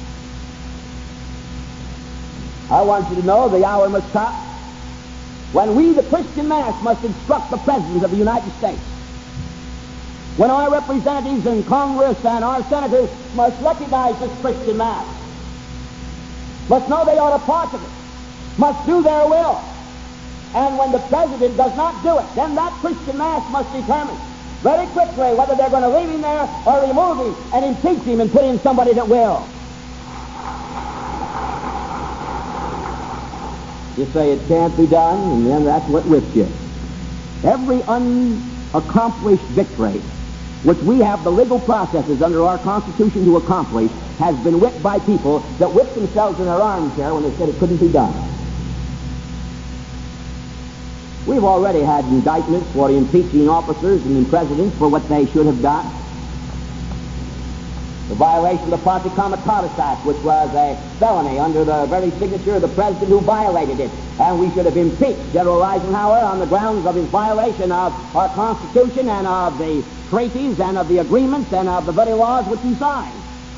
I want you to know the hour must come when we, the Christian mass, must instruct the President of the United States. When our representatives in Congress and our senators must recognize this Christian mass, must know they are a part of it, must do their will. And when the President does not do it, then that Christian mass must determine very quickly whether they're going to leave him there or remove him and impeach him and put in somebody that will. You say it can't be done, and then that's what whips you. Every unaccomplished victory, which we have the legal processes under our Constitution to accomplish, has been whipped by people that whipped themselves in their armchair when they said it couldn't be done. We've already had indictments for impeaching officers and presidents for what they should have done. The violation of the Posse Comitatus Act, which was a felony under the very signature of the president who violated it. And we should have impeached General Eisenhower on the grounds of his violation of our Constitution and of the treaties and of the agreements and of the very laws which he signed.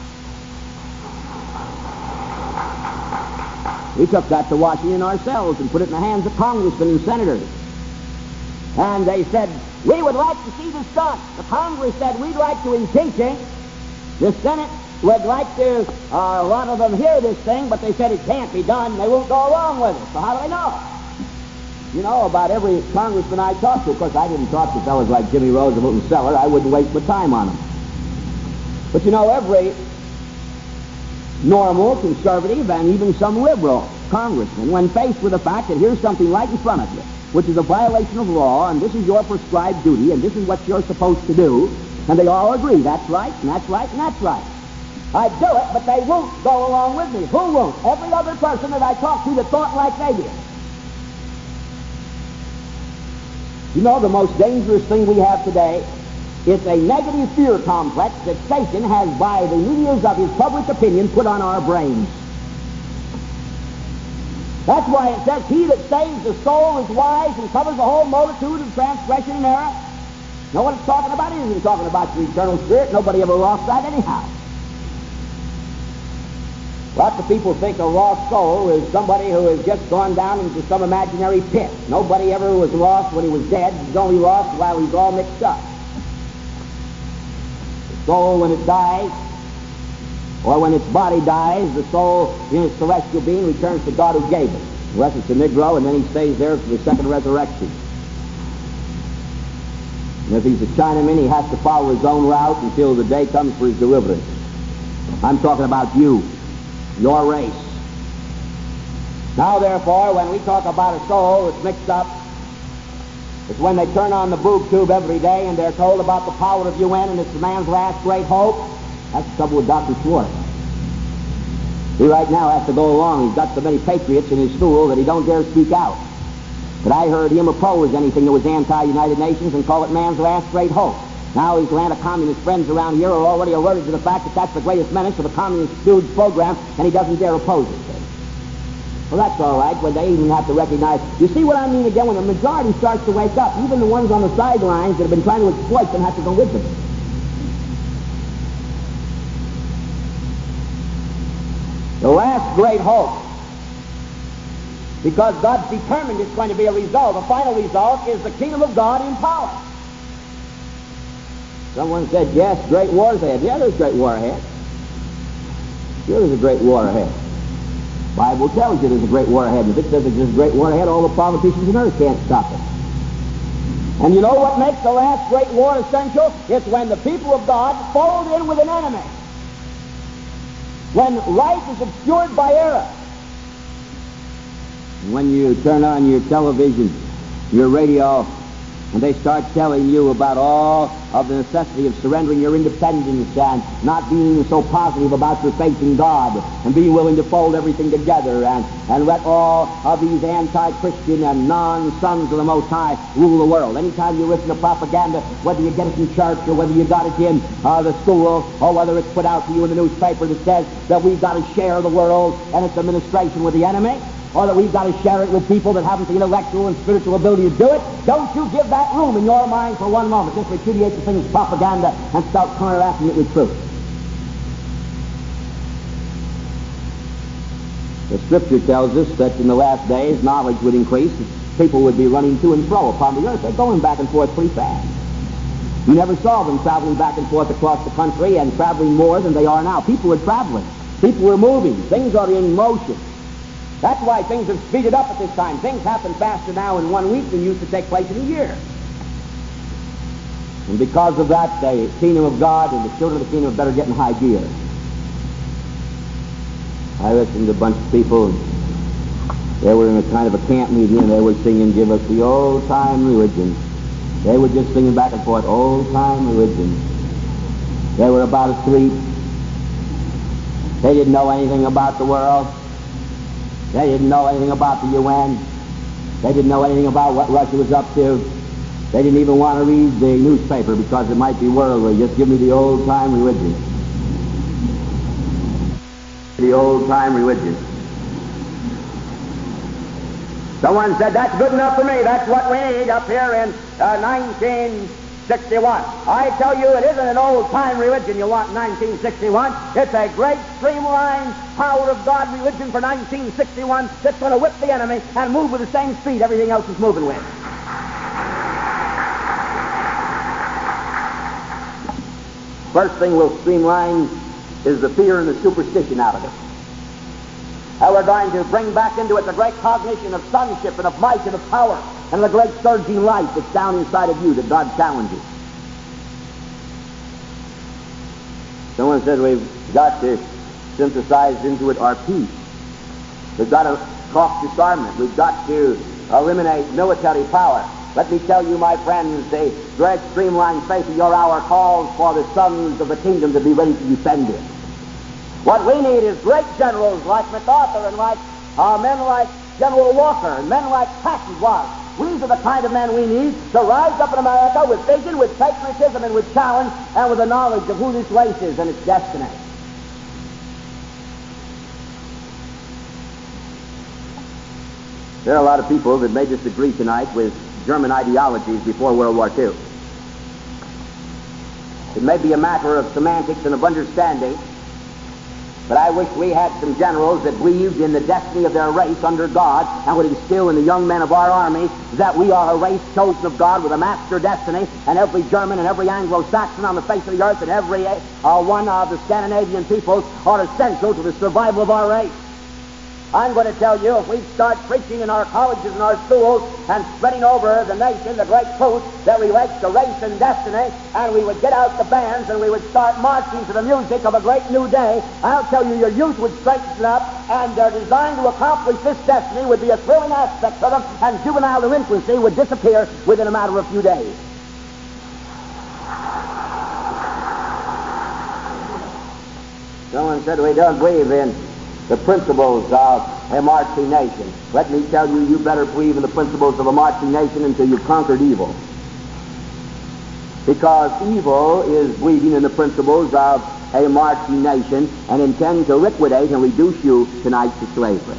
We took that to Washington ourselves and put it in the hands of congressmen and senators. And they said, we would like to see this done. The Congress said, we'd like to impeach him. The Senate would like to, uh, a lot of them hear this thing, but they said it can't be done. They won't go along with it. So how do they know? You know, about every congressman I talked to, of course, I didn't talk to fellows like Jimmy Roosevelt and Seller. I wouldn't waste my time on them. But you know, every normal, conservative, and even some liberal congressman, when faced with the fact that here's something right in front of you, which is a violation of law, and this is your prescribed duty, and this is what you're supposed to do, and they all agree, that's right, and that's right, and that's right. I do it, but they won't go along with me. Who won't? Every other person that I talked to that thought like they did. You know, the most dangerous thing we have today is a negative fear complex that Satan has, by the mediums of his public opinion, put on our brains. That's why it says, he that saves the soul is wise and covers the whole multitude of transgression and error. Know what it's talking about? It isn't talking about the eternal spirit. Nobody ever lost that anyhow. Lots of people think a lost soul is somebody who has just gone down into some imaginary pit. Nobody ever was lost when he was dead. He's only lost while he's all mixed up. soul, when it dies, or when its body dies, the soul in its celestial being returns to God who gave it. Unless it's a Negro, and then he stays there for the second resurrection. And if he's a Chinaman, he has to follow his own route until the day comes for his deliverance. I'm talking about you, your race. Now, therefore, when we talk about a soul that's mixed up, it's when they turn on the boob tube every day and they're told about the power of U N and it's the man's last great hope. That's the trouble with Doctor Schwartz. He right now has to go along. He's got so many patriots in his school that he don't dare speak out. But I heard him oppose anything that was anti-United Nations and call it man's last great hope. Now his Atlanta communist friends around here are already alerted to the fact that that's the greatest menace for the communist dude's program, and he doesn't dare oppose it. Well, that's all right, when they even have to recognize. You see what I mean again? When the majority starts to wake up, even the ones on the sidelines that have been trying to exploit them have to go with them. The last great hope. Because God's determined it's going to be a result. The final result is the kingdom of God in power. Someone said, yes, great war's ahead. Yeah, there's a great war ahead. Sure, there's a great war ahead. The Bible tells you there's a great war ahead. And if it says there's a great war ahead, all the politicians on earth can't stop it. And you know what makes the last great war essential? It's when the people of God fold in with an enemy. When light is obscured by error. When you turn on your television, your radio, and they start telling you about all of the necessity of surrendering your independence and not being so positive about your faith in God and being willing to fold everything together and, and let all of these anti-Christian and non-sons of the Most High rule the world. Anytime you listen to propaganda, whether you get it in church or whether you got it in uh, the school or whether it's put out to you in the newspaper that says that we've got to share the world and its administration with the enemy, or that we've got to share it with people that haven't the intellectual and spiritual ability to do it, don't you give that room in your mind for one moment. Just repudiate the thing as propaganda and start counteracting it with truth. The Scripture tells us that in the last days, knowledge would increase. People would be running to and fro upon the earth. They're going back and forth pretty fast. You never saw them traveling back and forth across the country and traveling more than they are now. People are traveling. People are moving. Things are in motion. That's why things have speeded up at this time. Things happen faster now in one week than used to take place in a year. And because of that, the kingdom of God and the children of the kingdom had better get in high gear. I listened to a bunch of people, and they were in a kind of a camp meeting, and they were singing, "Give us the old-time religion." They were just singing back and forth, old-time religion. They were about asleep. They didn't know anything about the world. They didn't know anything about the U N. They didn't know anything about what Russia was up to. They didn't even want to read the newspaper because it might be worldly. Just give me the old-time religion. The old-time religion. Someone said, that's good enough for me. That's what we need up here in uh, nineteen sixty-one. I tell you, it isn't an old-time religion you want in nineteen sixty-one. It's a great, streamlined, power of God religion for nineteen sixty-one that's going to whip the enemy and move with the same speed everything else is moving with. First thing we'll streamline is the fear and the superstition out of it. And we're going to bring back into it the great cognition of sonship and of might and of power and the great surging light that's down inside of you that God challenges. Someone said we've got to synthesize into it our peace. We've got to talk disarmament. We've got to eliminate military power. Let me tell you, my friends, the great streamlined faith of your hour calls for the sons of the kingdom to be ready to defend it. What we need is great generals like MacArthur and like uh, men like General Walker and men like Patton was. These are the kind of men we need to rise up in America with vision, with patriotism, and with challenge, and with the knowledge of who this race is and its destiny. There are a lot of people that may disagree tonight with German ideologies before World War Two. It may be a matter of semantics and of understanding. But I wish we had some generals that believed in the destiny of their race under God and would instill in the young men of our army that we are a race chosen of God with a master destiny, and every German and every Anglo-Saxon on the face of the earth and every uh, one of the Scandinavian peoples are essential to the survival of our race. I'm going to tell you, if we start preaching in our colleges and our schools and spreading over the nation the great truth that relates to race and destiny, and we would get out the bands and we would start marching to the music of a great new day, I'll tell you, your youth would straighten up, and their design to accomplish this destiny would be a thrilling aspect of them, and juvenile delinquency would disappear within a matter of a few days. Someone said we don't believe in the principles of a marching nation. Let me tell you, you better believe in the principles of a marching nation until you've conquered evil. Because evil is believing in the principles of a marching nation and intends to liquidate and reduce you tonight to slavery.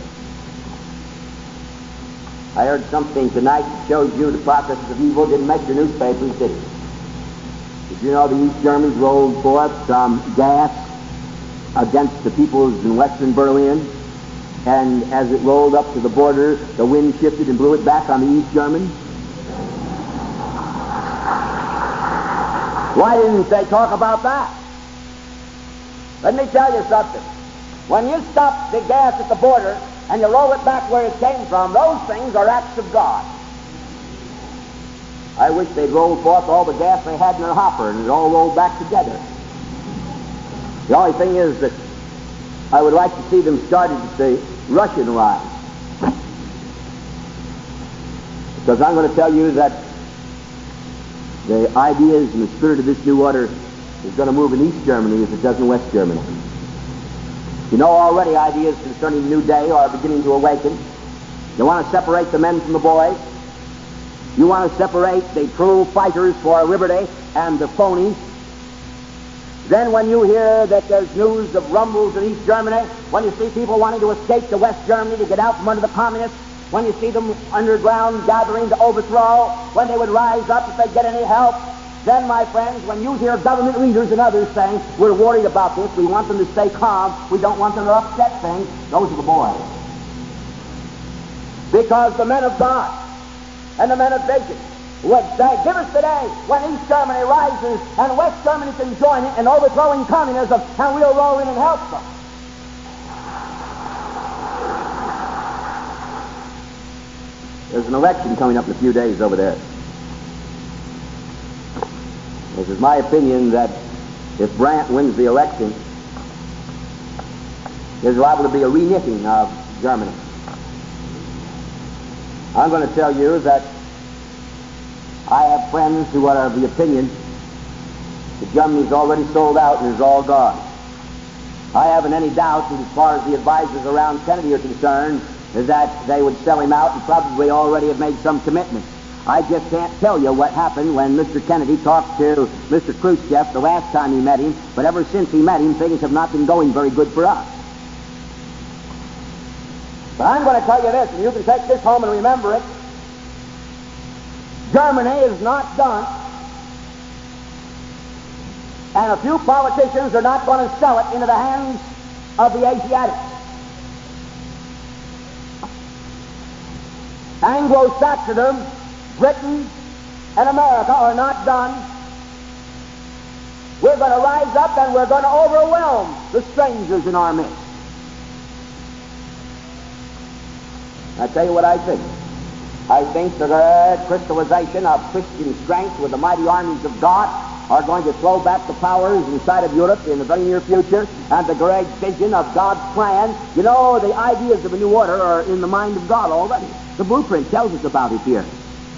I heard something tonight that shows you the processes of evil didn't make your newspapers, did it? Did you know the East Germans rolled forth some gas against the peoples in western Berlin, and as it rolled up to the border, the wind shifted and blew it back on the East Germans? Why didn't they talk about that? Let me tell you something. When you stop the gas at the border and you roll it back where it came from, those things are acts of God. I wish they'd roll forth all the gas they had in their hopper and it all rolled back together. The only thing is that I would like to see them started at the Russian line. Because I'm going to tell you that the ideas and the spirit of this new order is going to move in East Germany as it does in West Germany. You know, already ideas concerning the new day are beginning to awaken. You want to separate the men from the boys. You want to separate the true fighters for liberty and the phonies. Then when you hear that there's news of rumbles in East Germany, when you see people wanting to escape to West Germany to get out from under the communists, when you see them underground gathering to overthrow, when they would rise up if they get any help, then, my friends, when you hear government leaders and others saying, we're worried about this, we want them to stay calm, we don't want them to upset things, those are the boys. Because the men of God and the men of vision would say, give us the day when East Germany rises and West Germany can join it in overthrowing communism, and we'll roll in and help them. There's an election coming up in a few days over there. This is my opinion that if Brandt wins the election, there's liable to be a reknitting of Germany. I'm going to tell you that I have friends who are of the opinion that Germany's already sold out and is all gone. I haven't any doubt that as far as the advisors around Kennedy are concerned, that they would sell him out and probably already have made some commitments. I just can't tell you what happened when Mister Kennedy talked to Mister Khrushchev the last time he met him, but ever since he met him, things have not been going very good for us. But I'm going to tell you this, and you can take this home and remember it. Germany is not done, and a few politicians are not going to sell it into the hands of the Asiatics. Anglo-Saxondom, Britain, and America are not done. We're going to rise up and we're going to overwhelm the strangers in our midst. I tell you what I think. I think the great crystallization of Christian strength with the mighty armies of God are going to throw back the powers inside of Europe in the very near future, and the great vision of God's plan. You know, the ideas of a new order are in the mind of God already. The blueprint tells us about it here.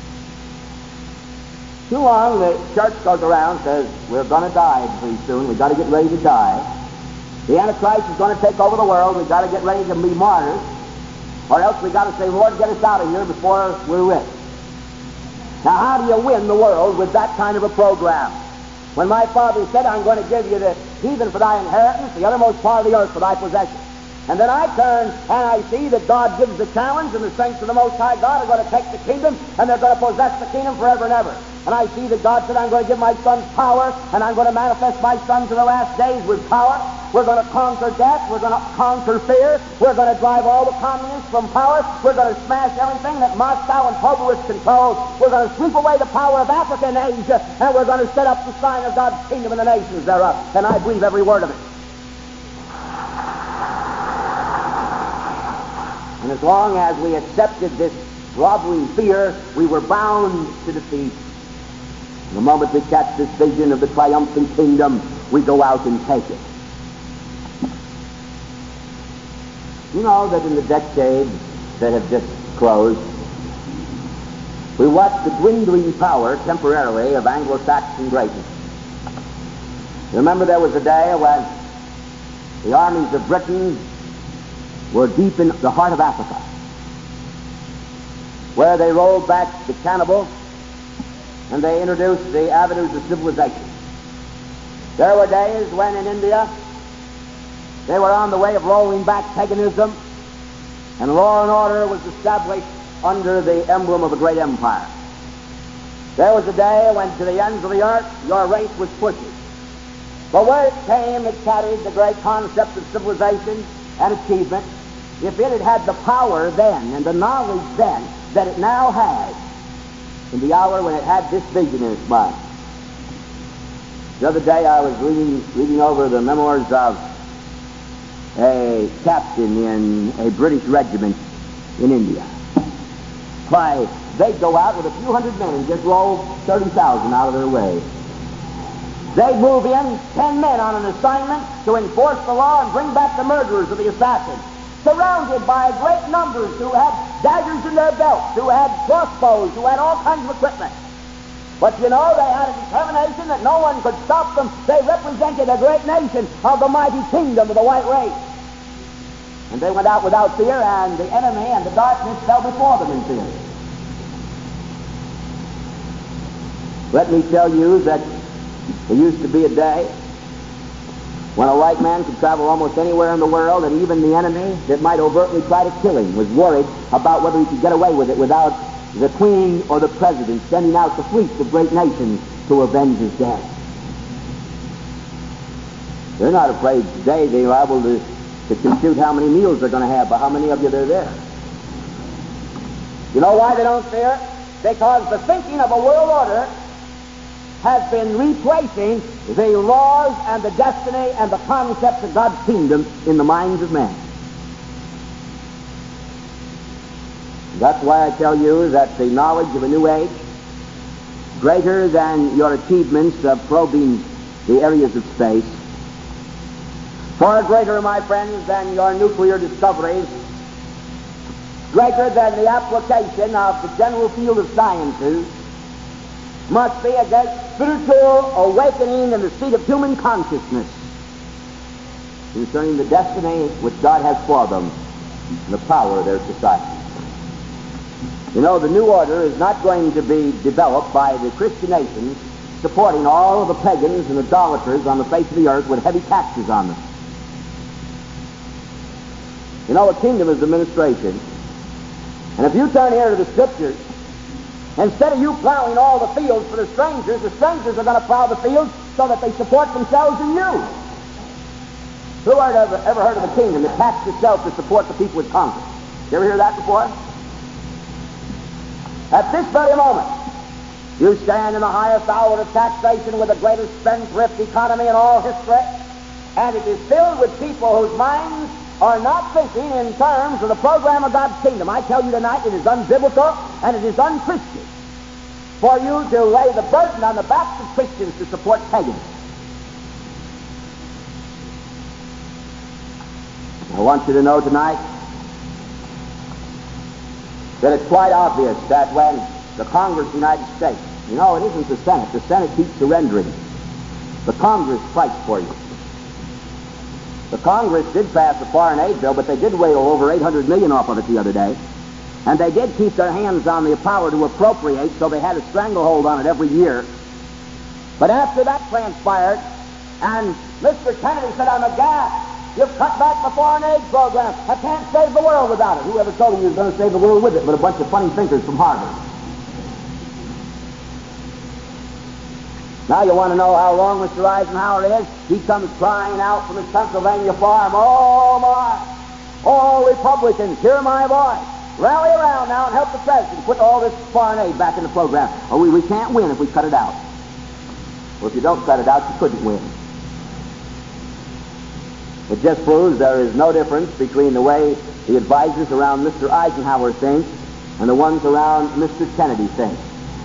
Too long the church goes around and says, we're going to die pretty soon, we've got to get ready to die. The Antichrist is going to take over the world, we've got to get ready to be martyrs, or else we've got to say, Lord, get us out of here before we're rich. Now, how do you win the world with that kind of a program? When my father said, I'm going to give you the heathen for thy inheritance, the uttermost part of the earth for thy possession. And then I turn and I see that God gives the challenge, and the saints of the Most High God are going to take the kingdom, and they're going to possess the kingdom forever and ever. And I see that God said, I'm going to give my sons power, and I'm going to manifest my sons in the last days with power. We're going to conquer death. We're going to conquer fear. We're going to drive all the communists from power. We're going to smash everything that Moscow and Popovich control. We're going to sweep away the power of Africa and Asia, and we're going to set up the sign of God's kingdom in the nations thereof. And I believe every word of it. And as long as we accepted this groveling fear, we were bound to defeat. The moment we catch this vision of the triumphant kingdom, we go out and take it. You know that in the decades that have just closed, we watched the dwindling power, temporarily, of Anglo-Saxon greatness. Remember, there was a day when the armies of Britain were deep in the heart of Africa, where they rolled back the cannibal and they introduced the avenues of civilization. There were days when in India they were on the way of rolling back paganism, and law and order was established under the emblem of a great empire. There was a day when to the ends of the earth your race was pushing. But where it came, it carried the great concept of civilization and achievement. If it had had the power then and the knowledge then that it now has in the hour when it had this vision in its mind. The other day I was reading, reading over the memoirs of a captain in a British regiment in India. Why, they'd go out with a few hundred men and just roll thirty thousand out of their way. They'd move in ten men on an assignment to enforce the law and bring back the murderers of the assassins, surrounded by great numbers who had daggers in their belts, who had crossbows, who had all kinds of equipment. But you know, they had a determination that no one could stop them. They represented a great nation of the mighty kingdom of the white race. And they went out without fear, and the enemy and the darkness fell before them in fear. Let me tell you that there used to be a day when a white man could travel almost anywhere in the world, and even the enemy that might overtly try to kill him was worried about whether he could get away with it without the queen or the president sending out the fleets of great nations to avenge his death. They're not afraid today. They're able to, to compute how many meals they're going to have by how many of you they're there. You know why they don't fear? Because the thinking of a world order has been replacing the laws and the destiny and the concepts of God's kingdom in the minds of men. That's why I tell you that the knowledge of a new age, greater than your achievements of probing the areas of space, far greater, my friends, than your nuclear discoveries, greater than the application of the general field of sciences, must be a great spiritual awakening in the seat of human consciousness concerning the destiny which God has for them and the power of their society. You know, the new order is not going to be developed by the Christian nations supporting all of the pagans and idolaters on the face of the earth with heavy taxes on them. You know, a kingdom is administration. And if you turn here to the Scriptures, instead of you plowing all the fields for the strangers, the strangers are going to plow the fields so that they support themselves in you. Who ever, ever heard of a kingdom that taxed itself to support the people it conquers? You ever hear that before? At this very moment, you stand in the highest hour of taxation with the greatest spendthrift economy in all history, and it is filled with people whose minds are not thinking in terms of the program of God's kingdom. I tell you tonight, it is unbiblical and it is unchristian for you to lay the burden on the backs of Christians to support pagans. I want you to know tonight that it's quite obvious that when the Congress of the United States, you know, it isn't the Senate. The Senate keeps surrendering. The Congress fights for you. The Congress did pass a foreign aid bill, but they did whale over eight hundred million dollars off of it the other day. And they did keep their hands on the power to appropriate, so they had a stranglehold on it every year. But after that transpired, and Mister Kennedy said, I'm aghast. You've cut back the foreign aid program. I can't save the world without it. Whoever told you he was going to save the world with it, but a bunch of funny thinkers from Harvard. Now you want to know how wrong Mister Eisenhower is? He comes crying out from his Pennsylvania farm, "Oh my, all Republicans, hear my voice. Rally around now and help the president put all this foreign aid back in the program. Oh, we, we can't win if we cut it out." Well, if you don't cut it out, you couldn't win. It just proves there is no difference between the way the advisors around Mister Eisenhower think and the ones around Mister Kennedy think.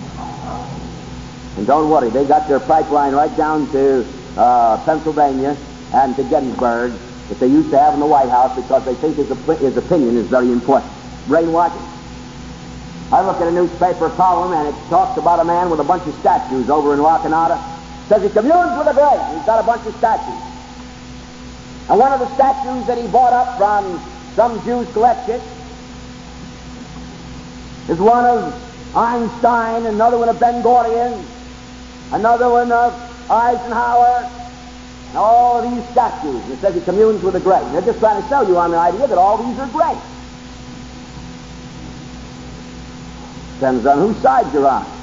And don't worry, they got their pipeline right down to uh, Pennsylvania and to Gettysburg that they used to have in the White House because they think his, op- his opinion is very important. Brainwashing. I look at a newspaper column and it talks about a man with a bunch of statues over in Wakanada. Says he communes with the great. He's got a bunch of statues. And one of the statues that he bought up from some Jews' collection is one of Einstein, another one of Ben-Gurion, another one of Eisenhower, and all of these statues. And it says he communes with the great. And they're just trying to sell you on the idea that all these are great. Depends on whose side you're on.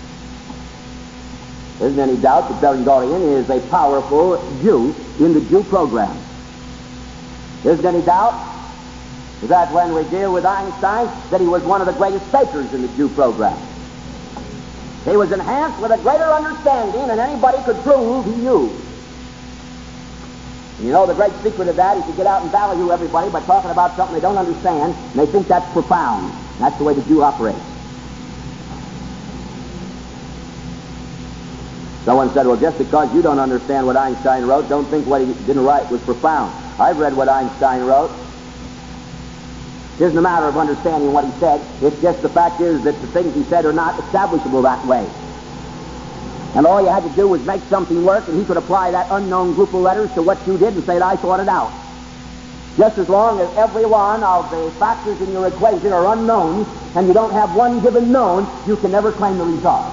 There isn't any doubt that Ben-Gurion is a powerful Jew in the Jew program. There isn't any doubt that when we deal with Einstein, that he was one of the greatest thinkers in the Jew program. He was enhanced with a greater understanding than anybody could prove he knew. And you know the great secret of that is to get out and value everybody by talking about something they don't understand, and they think that's profound. And that's the way the Jew operates. Someone said, well, just because you don't understand what Einstein wrote, don't think what he didn't write was profound. I've read what Einstein wrote. It isn't a matter of understanding what he said. It's just the fact is that the things he said are not establishable that way. And all you had to do was make something work, and he could apply that unknown group of letters to what you did and say that I thought it out. Just as long as every one of the factors in your equation are unknown, and you don't have one given known, you can never claim the result.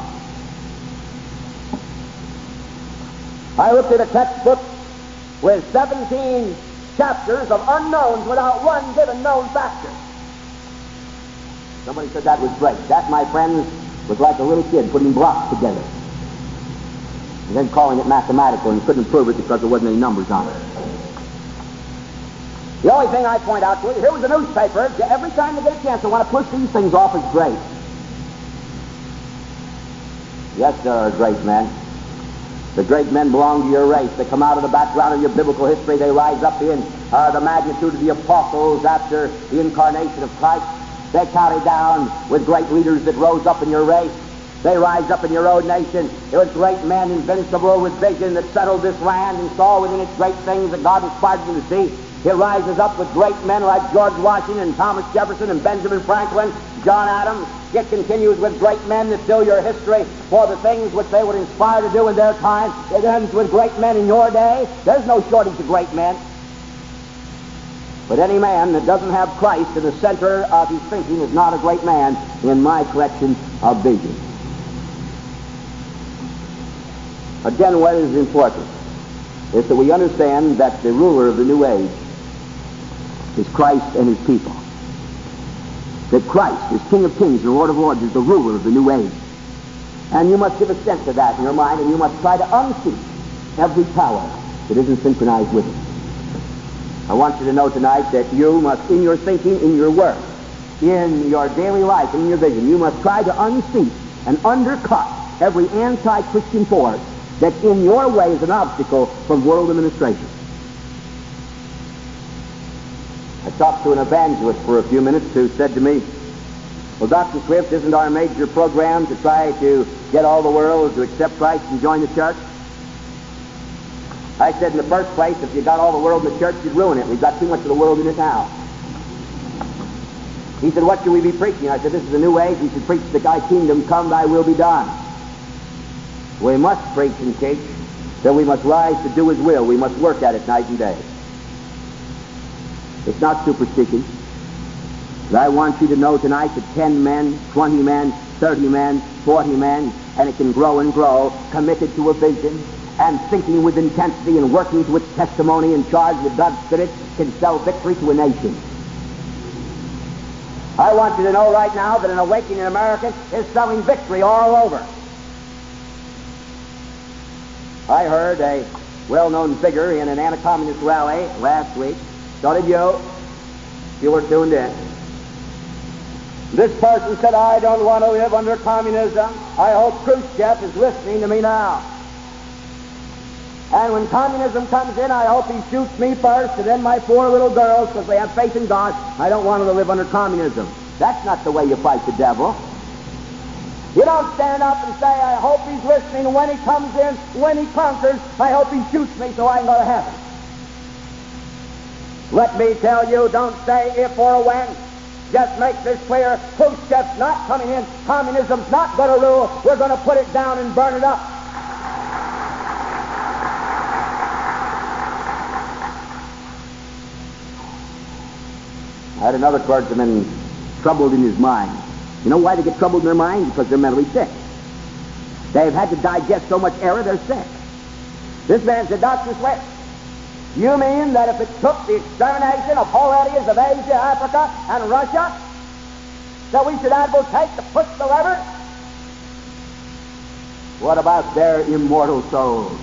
I looked at a textbook with seventeen chapters of unknowns without one given known factor. Somebody said that was great. That, my friends, was like a little kid putting blocks together and then calling it mathematical and couldn't prove it because there wasn't any numbers on it. The only thing I point out to you, here was a newspaper. Every time they get a chance, they want to push these things off as great. Yes, there are great men. The great men belong to your race. They come out of the background of your biblical history. They rise up in uh, the magnitude of the apostles after the incarnation of Christ. They carry down with great leaders that rose up in your race. They rise up in your own nation. There was great men, invincible with vision, that settled this land and saw within it great things that God inspired them to see. It rises up with great men like George Washington and Thomas Jefferson and Benjamin Franklin, John Adams. It continues with great men that fill your history for the things which they would inspire to do in their time. It ends with great men in your day. There's no shortage of great men. But any man that doesn't have Christ in the center of his thinking is not a great man in my collection of vision. Again, what is important is that we understand that the ruler of the new age is Christ and his people. That Christ is King of Kings and Lord of Lords, is the ruler of the new age. And you must give a sense of that in your mind, and you must try to unseat every power that isn't synchronized with it. I want you to know tonight that you must, in your thinking, in your work, in your daily life, in your vision, you must try to unseat and undercut every anti-Christian force that in your way is an obstacle from world administration. I talked to an evangelist for a few minutes who said to me, well, Doctor Swift, isn't our major program to try to get all the world to accept Christ and join the church? I said, in the first place, if you got all the world in the church, you'd ruin it. We've got too much of the world in it now. He said, what should we be preaching? I said, this is a new age. We should preach that thy kingdom come, thy will be done. We must preach and teach that we must rise to do his will. We must work at it night and day. It's not superstition. But I want you to know tonight that ten men, twenty men, thirty men, forty men, and it can grow and grow, committed to a vision and thinking with intensity and working to its testimony and charged with God's Spirit, can sell victory to a nation. I want you to know right now that an awakening in America is selling victory all over. I heard a well-known figure in an anti-communist rally last week. So did you. You were tuned in. This person said, I don't want to live under communism. I hope Khrushchev is listening to me now. And when communism comes in, I hope he shoots me first and then my four little girls because they have faith in God. I don't want them to live under communism. That's not the way you fight the devil. You don't stand up and say, I hope he's listening, and when he comes in, when he conquers, I hope he shoots me so I can go to heaven. Let me tell you, don't say if or when. Just make this clear. Khrushchev's not coming in. Communism's not going to rule. We're going to put it down and burn it up. I had another clergyman troubled in his mind. You know why they get troubled in their mind? Because they're mentally sick. They've had to digest so much error, they're sick. This man said, Doctor Swift, you mean that if it took the extermination of whole areas of Asia, Africa, and Russia, that we should advocate to push the lever? What about their immortal souls?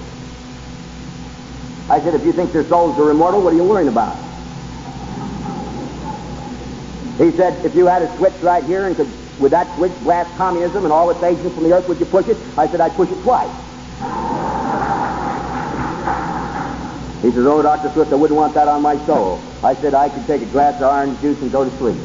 I said, if you think their souls are immortal, what are you worrying about? He said, if you had a switch right here and could, with that switch, blast communism and all its agents from the earth, would you push it? I said, I'd push it twice. He says, oh, Doctor Swift, I wouldn't want that on my soul. I said, I could take a glass of orange juice and go to sleep.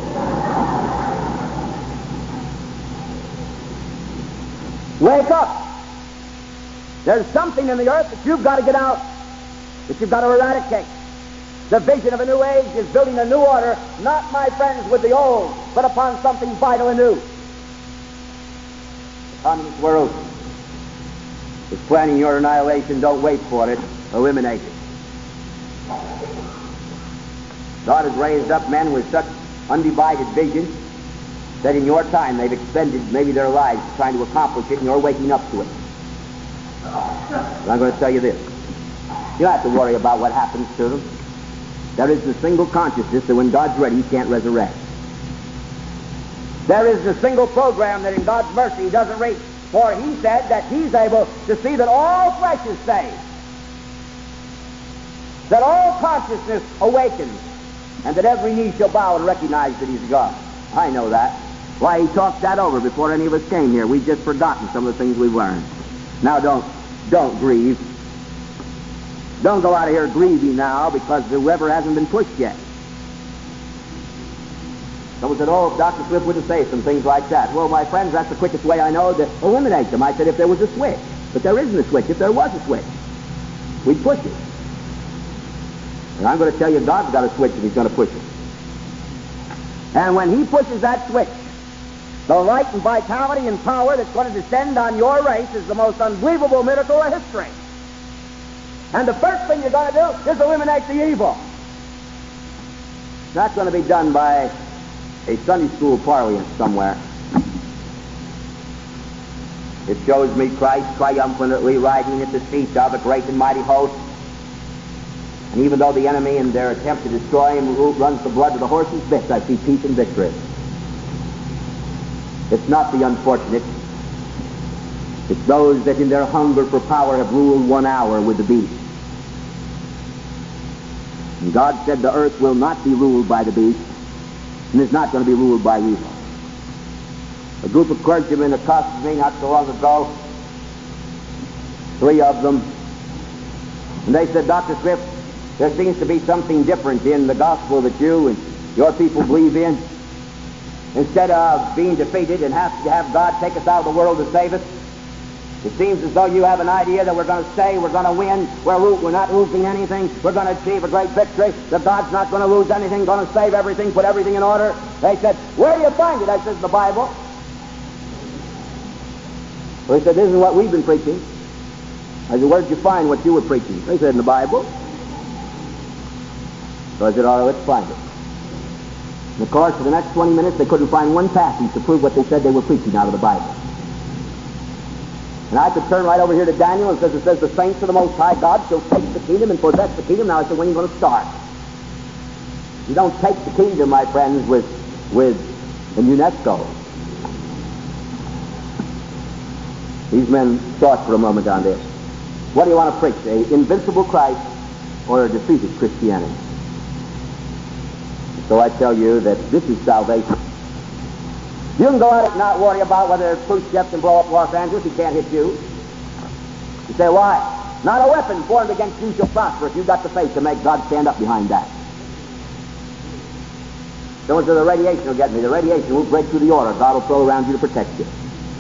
Wake up! There's something in the earth that you've got to get out, that you've got to eradicate. The vision of a new age is building a new order, not, my friends, with the old, but upon something vital and new. The communist world is planning your annihilation. Don't wait for it. Eliminate it. God has raised up men with such undivided vision that in your time they've expended maybe their lives trying to accomplish it, and you're waking up to it. And I'm going to tell you this. You don't have to worry about what happens to them. There is the single consciousness that when God's ready, he can't resurrect. There is the single program that in God's mercy he doesn't reach. For he said that he's able to see that all flesh is saved, that all consciousness awakens, and that every knee shall bow and recognize that he's God. I know that. Why, he talked that over before any of us came here. We've just forgotten some of the things we've learned. Now don't, don't grieve. Don't go out of here grieving now because the lever hasn't been pushed yet. Someone said, oh, if Doctor Swift wouldn't say some things like that. Well, my friends, that's the quickest way I know to eliminate them. I said, if there was a switch. But there isn't a switch. If there was a switch, we'd push it. And I'm going to tell you, God's got a switch and he's going to push it. And when he pushes that switch, the light and vitality and power that's going to descend on your race is the most unbelievable miracle of history. And the first thing you're going to do is eliminate the evil. It's not going to be done by a Sunday school parliament somewhere. It shows me Christ triumphantly riding at the seat of a great and mighty host. And even though the enemy in their attempt to destroy him runs the blood of the horse's bits, I see peace and victory. It's not the unfortunate. It's those that in their hunger for power have ruled one hour with the beast. And God said the earth will not be ruled by the beast, and is not going to be ruled by evil. A group of clergymen accosted me not so long ago, three of them, and they said, Doctor Swift, there seems to be something different in the gospel that you and your people believe in. Instead of being defeated and have to have God take us out of the world to save us, it seems as though you have an idea that we're going to stay, we're going to win, we're, we're not losing anything, we're going to achieve a great victory, that God's not going to lose anything, going to save everything, put everything in order. They said, where do you find it? I said, the Bible. Well, they said, this is what we've been preaching. I said, where did you find what you were preaching? They said, in the Bible. So I said, all right, let's find it. In the course of the next twenty minutes, they couldn't find one passage to prove what they said they were preaching out of the Bible. And I could turn right over here to Daniel and says, it says the saints of the Most High God shall take the kingdom and possess the kingdom. Now I said, when are you going to start? You don't take the kingdom, my friends, with, with the UNESCO. These men thought for a moment on this. What do you want to preach? A invincible Christ or a defeated Christianity? So I tell you that this is salvation. You can go out and not worry about whether Khrushchev can blow up Los Angeles. He can't hit you. You say, why? Not a weapon formed against you shall prosper if you've got the faith to make God stand up behind that. Someone said the radiation will get me. The radiation will break through the aura. God will throw around you to protect you.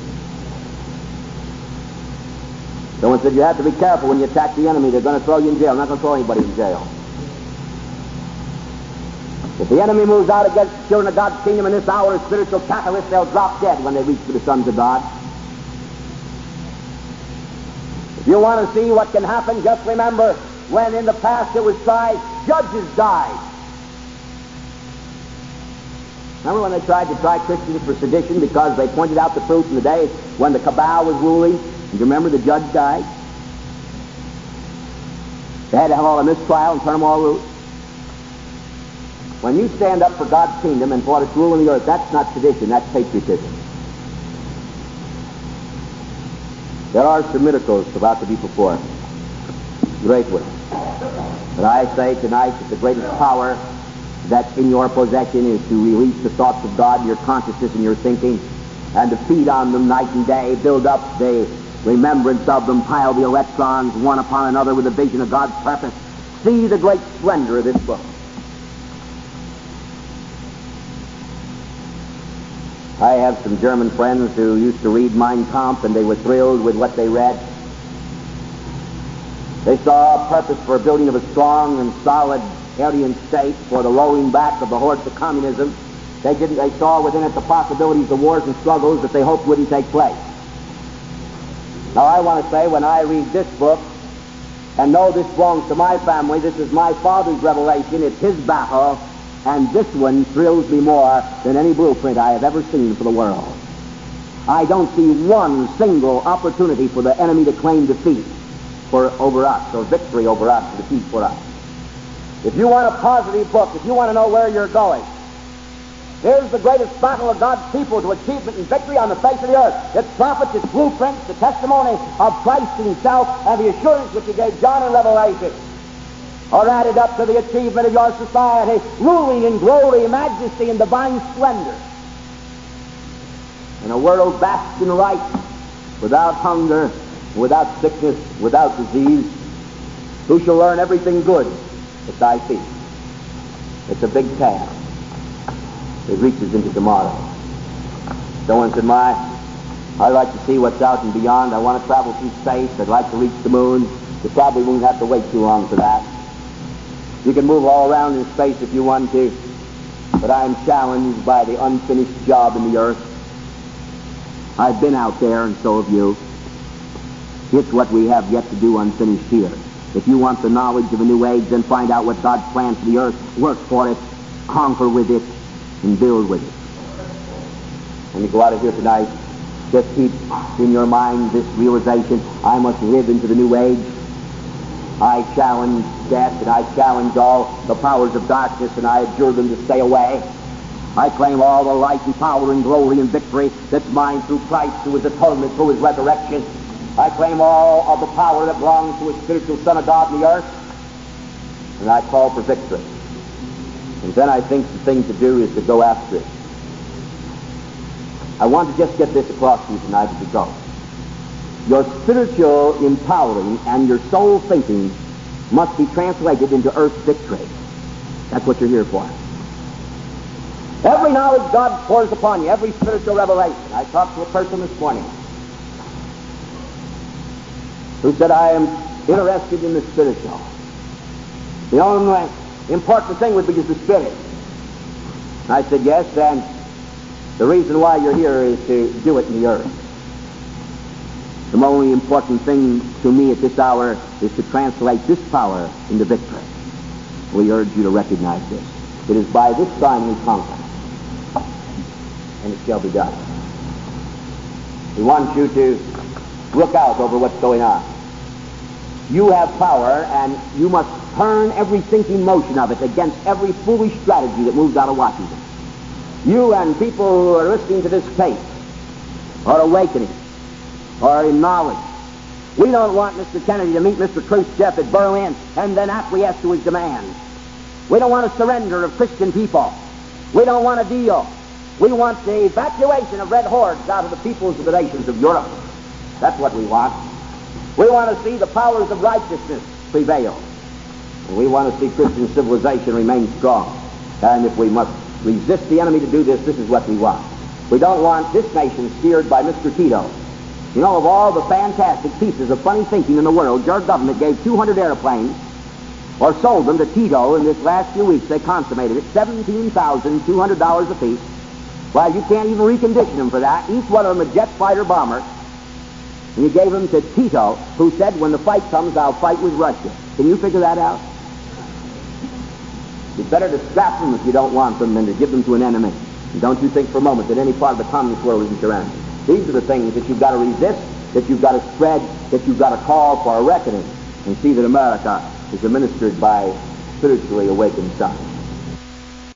Someone said you have to be careful when you attack the enemy. They're going to throw you in jail. They're not going to throw anybody in jail. If the enemy moves out against the children of God's kingdom in this hour of spiritual catalyst, they'll drop dead when they reach for the sons of God. If you want to see what can happen, just remember when in the past it was tried, judges died. Remember when they tried to try Christians for sedition because they pointed out the truth in the days when the cabal was ruling? And you remember the judge died? They had to have all a mistrial and turn them all loose. When you stand up for God's kingdom and for its rule in the earth, that's not sedition, that's patriotism. There are some miracles about to be performed. Great ones. But I say tonight that the greatest power that's in your possession is to release the thoughts of God in your consciousness and your thinking, and to feed on them night and day, build up the remembrance of them, pile the electrons one upon another with a vision of God's purpose. See the great splendor of this book. I have some German friends who used to read Mein Kampf, and they were thrilled with what they read. They saw a purpose for building of a strong and solid Aryan state, for the rolling back of the hordes of communism. They didn't. They saw within it the possibilities of wars and struggles that they hoped wouldn't take place. Now I want to say, when I read this book and know this belongs to my family, this is my father's revelation, it's his battle, and this one thrills me more than any blueprint I have ever seen for the world. I don't see one single opportunity for the enemy to claim defeat for over us, or victory over us, or defeat for us. If you want a positive book, if you want to know where you're going, here's the greatest battle of God's people to achievement and victory on the face of the earth. Its prophets, its blueprints, the testimony of Christ himself, and the assurance which he gave John in Revelation are added up to the achievement of your society, ruling in glory, majesty, and divine splendor. In a world bathed in light, without hunger, without sickness, without disease, who shall learn everything good at thy feet. It's a big task. It reaches into tomorrow. Someone said, my, I'd like to see what's out and beyond. I want to travel through space. I'd like to reach the moon. You probably won't have to wait too long for that. You can move all around in space if you want to, but I'm challenged by the unfinished job in the earth. I've been out there, and so have you. It's what we have yet to do unfinished here. If you want the knowledge of a new age, then find out what God's plan for the earth. Work for it, conquer with it, and build with it. When you go out of here tonight, just keep in your mind this realization: I must live into the new age. I challenge death, and I challenge all the powers of darkness, and I adjure them to stay away. I claim all the light and power and glory and victory that's mine through Christ, through his atonement, through his resurrection. I claim all of the power that belongs to a spiritual Son of God in the earth, and I call for victory. And then I think the thing to do is to go after it. I want to just get this across to you tonight as we go. Your spiritual empowering and your soul thinking must be translated into earth victory. That's what you're here for. Every knowledge God pours upon you, every spiritual revelation. I talked to a person this morning who said, I am interested in the spiritual. The only important thing would be just the spirit. I said, yes, and the reason why you're here is to do it in the earth. The only important thing to me at this hour is to translate this power into victory. We urge you to recognize this. It is by this sign we conquer, and it shall be done. We want you to look out over what's going on. You have power, and you must turn every thinking motion of it against every foolish strategy that moves out of Washington. You and people who are listening to this tape are awakening, are in knowledge, We don't want Mister Kennedy to meet Mister Khrushchev at Berlin and then acquiesce to his demands. We don't want a surrender of Christian people. We don't want a deal. We want the evacuation of red hordes out of the peoples of the nations of Europe. That's what we want. We want to see the powers of righteousness prevail. And we want to see Christian civilization remain strong. And if we must resist the enemy to do this, this is what we want. We don't want this nation steered by Mister Tito. You know, of all the fantastic pieces of funny thinking in the world, your government gave two hundred airplanes, or sold them to Tito in this last few weeks. They consummated it, seventeen thousand two hundred dollars apiece. Well, you can't even recondition them for that. Each one of them a jet fighter bomber. And you gave them to Tito, who said, when the fight comes, I'll fight with Russia. Can you figure that out? It's better to scrap them if you don't want them than to give them to an enemy. And don't you think for a moment that any part of the communist world isn't your enemy. These are the things that you've got to resist, that you've got to spread, that you've got to call for a reckoning, and see that America is administered by spiritually awakened sons.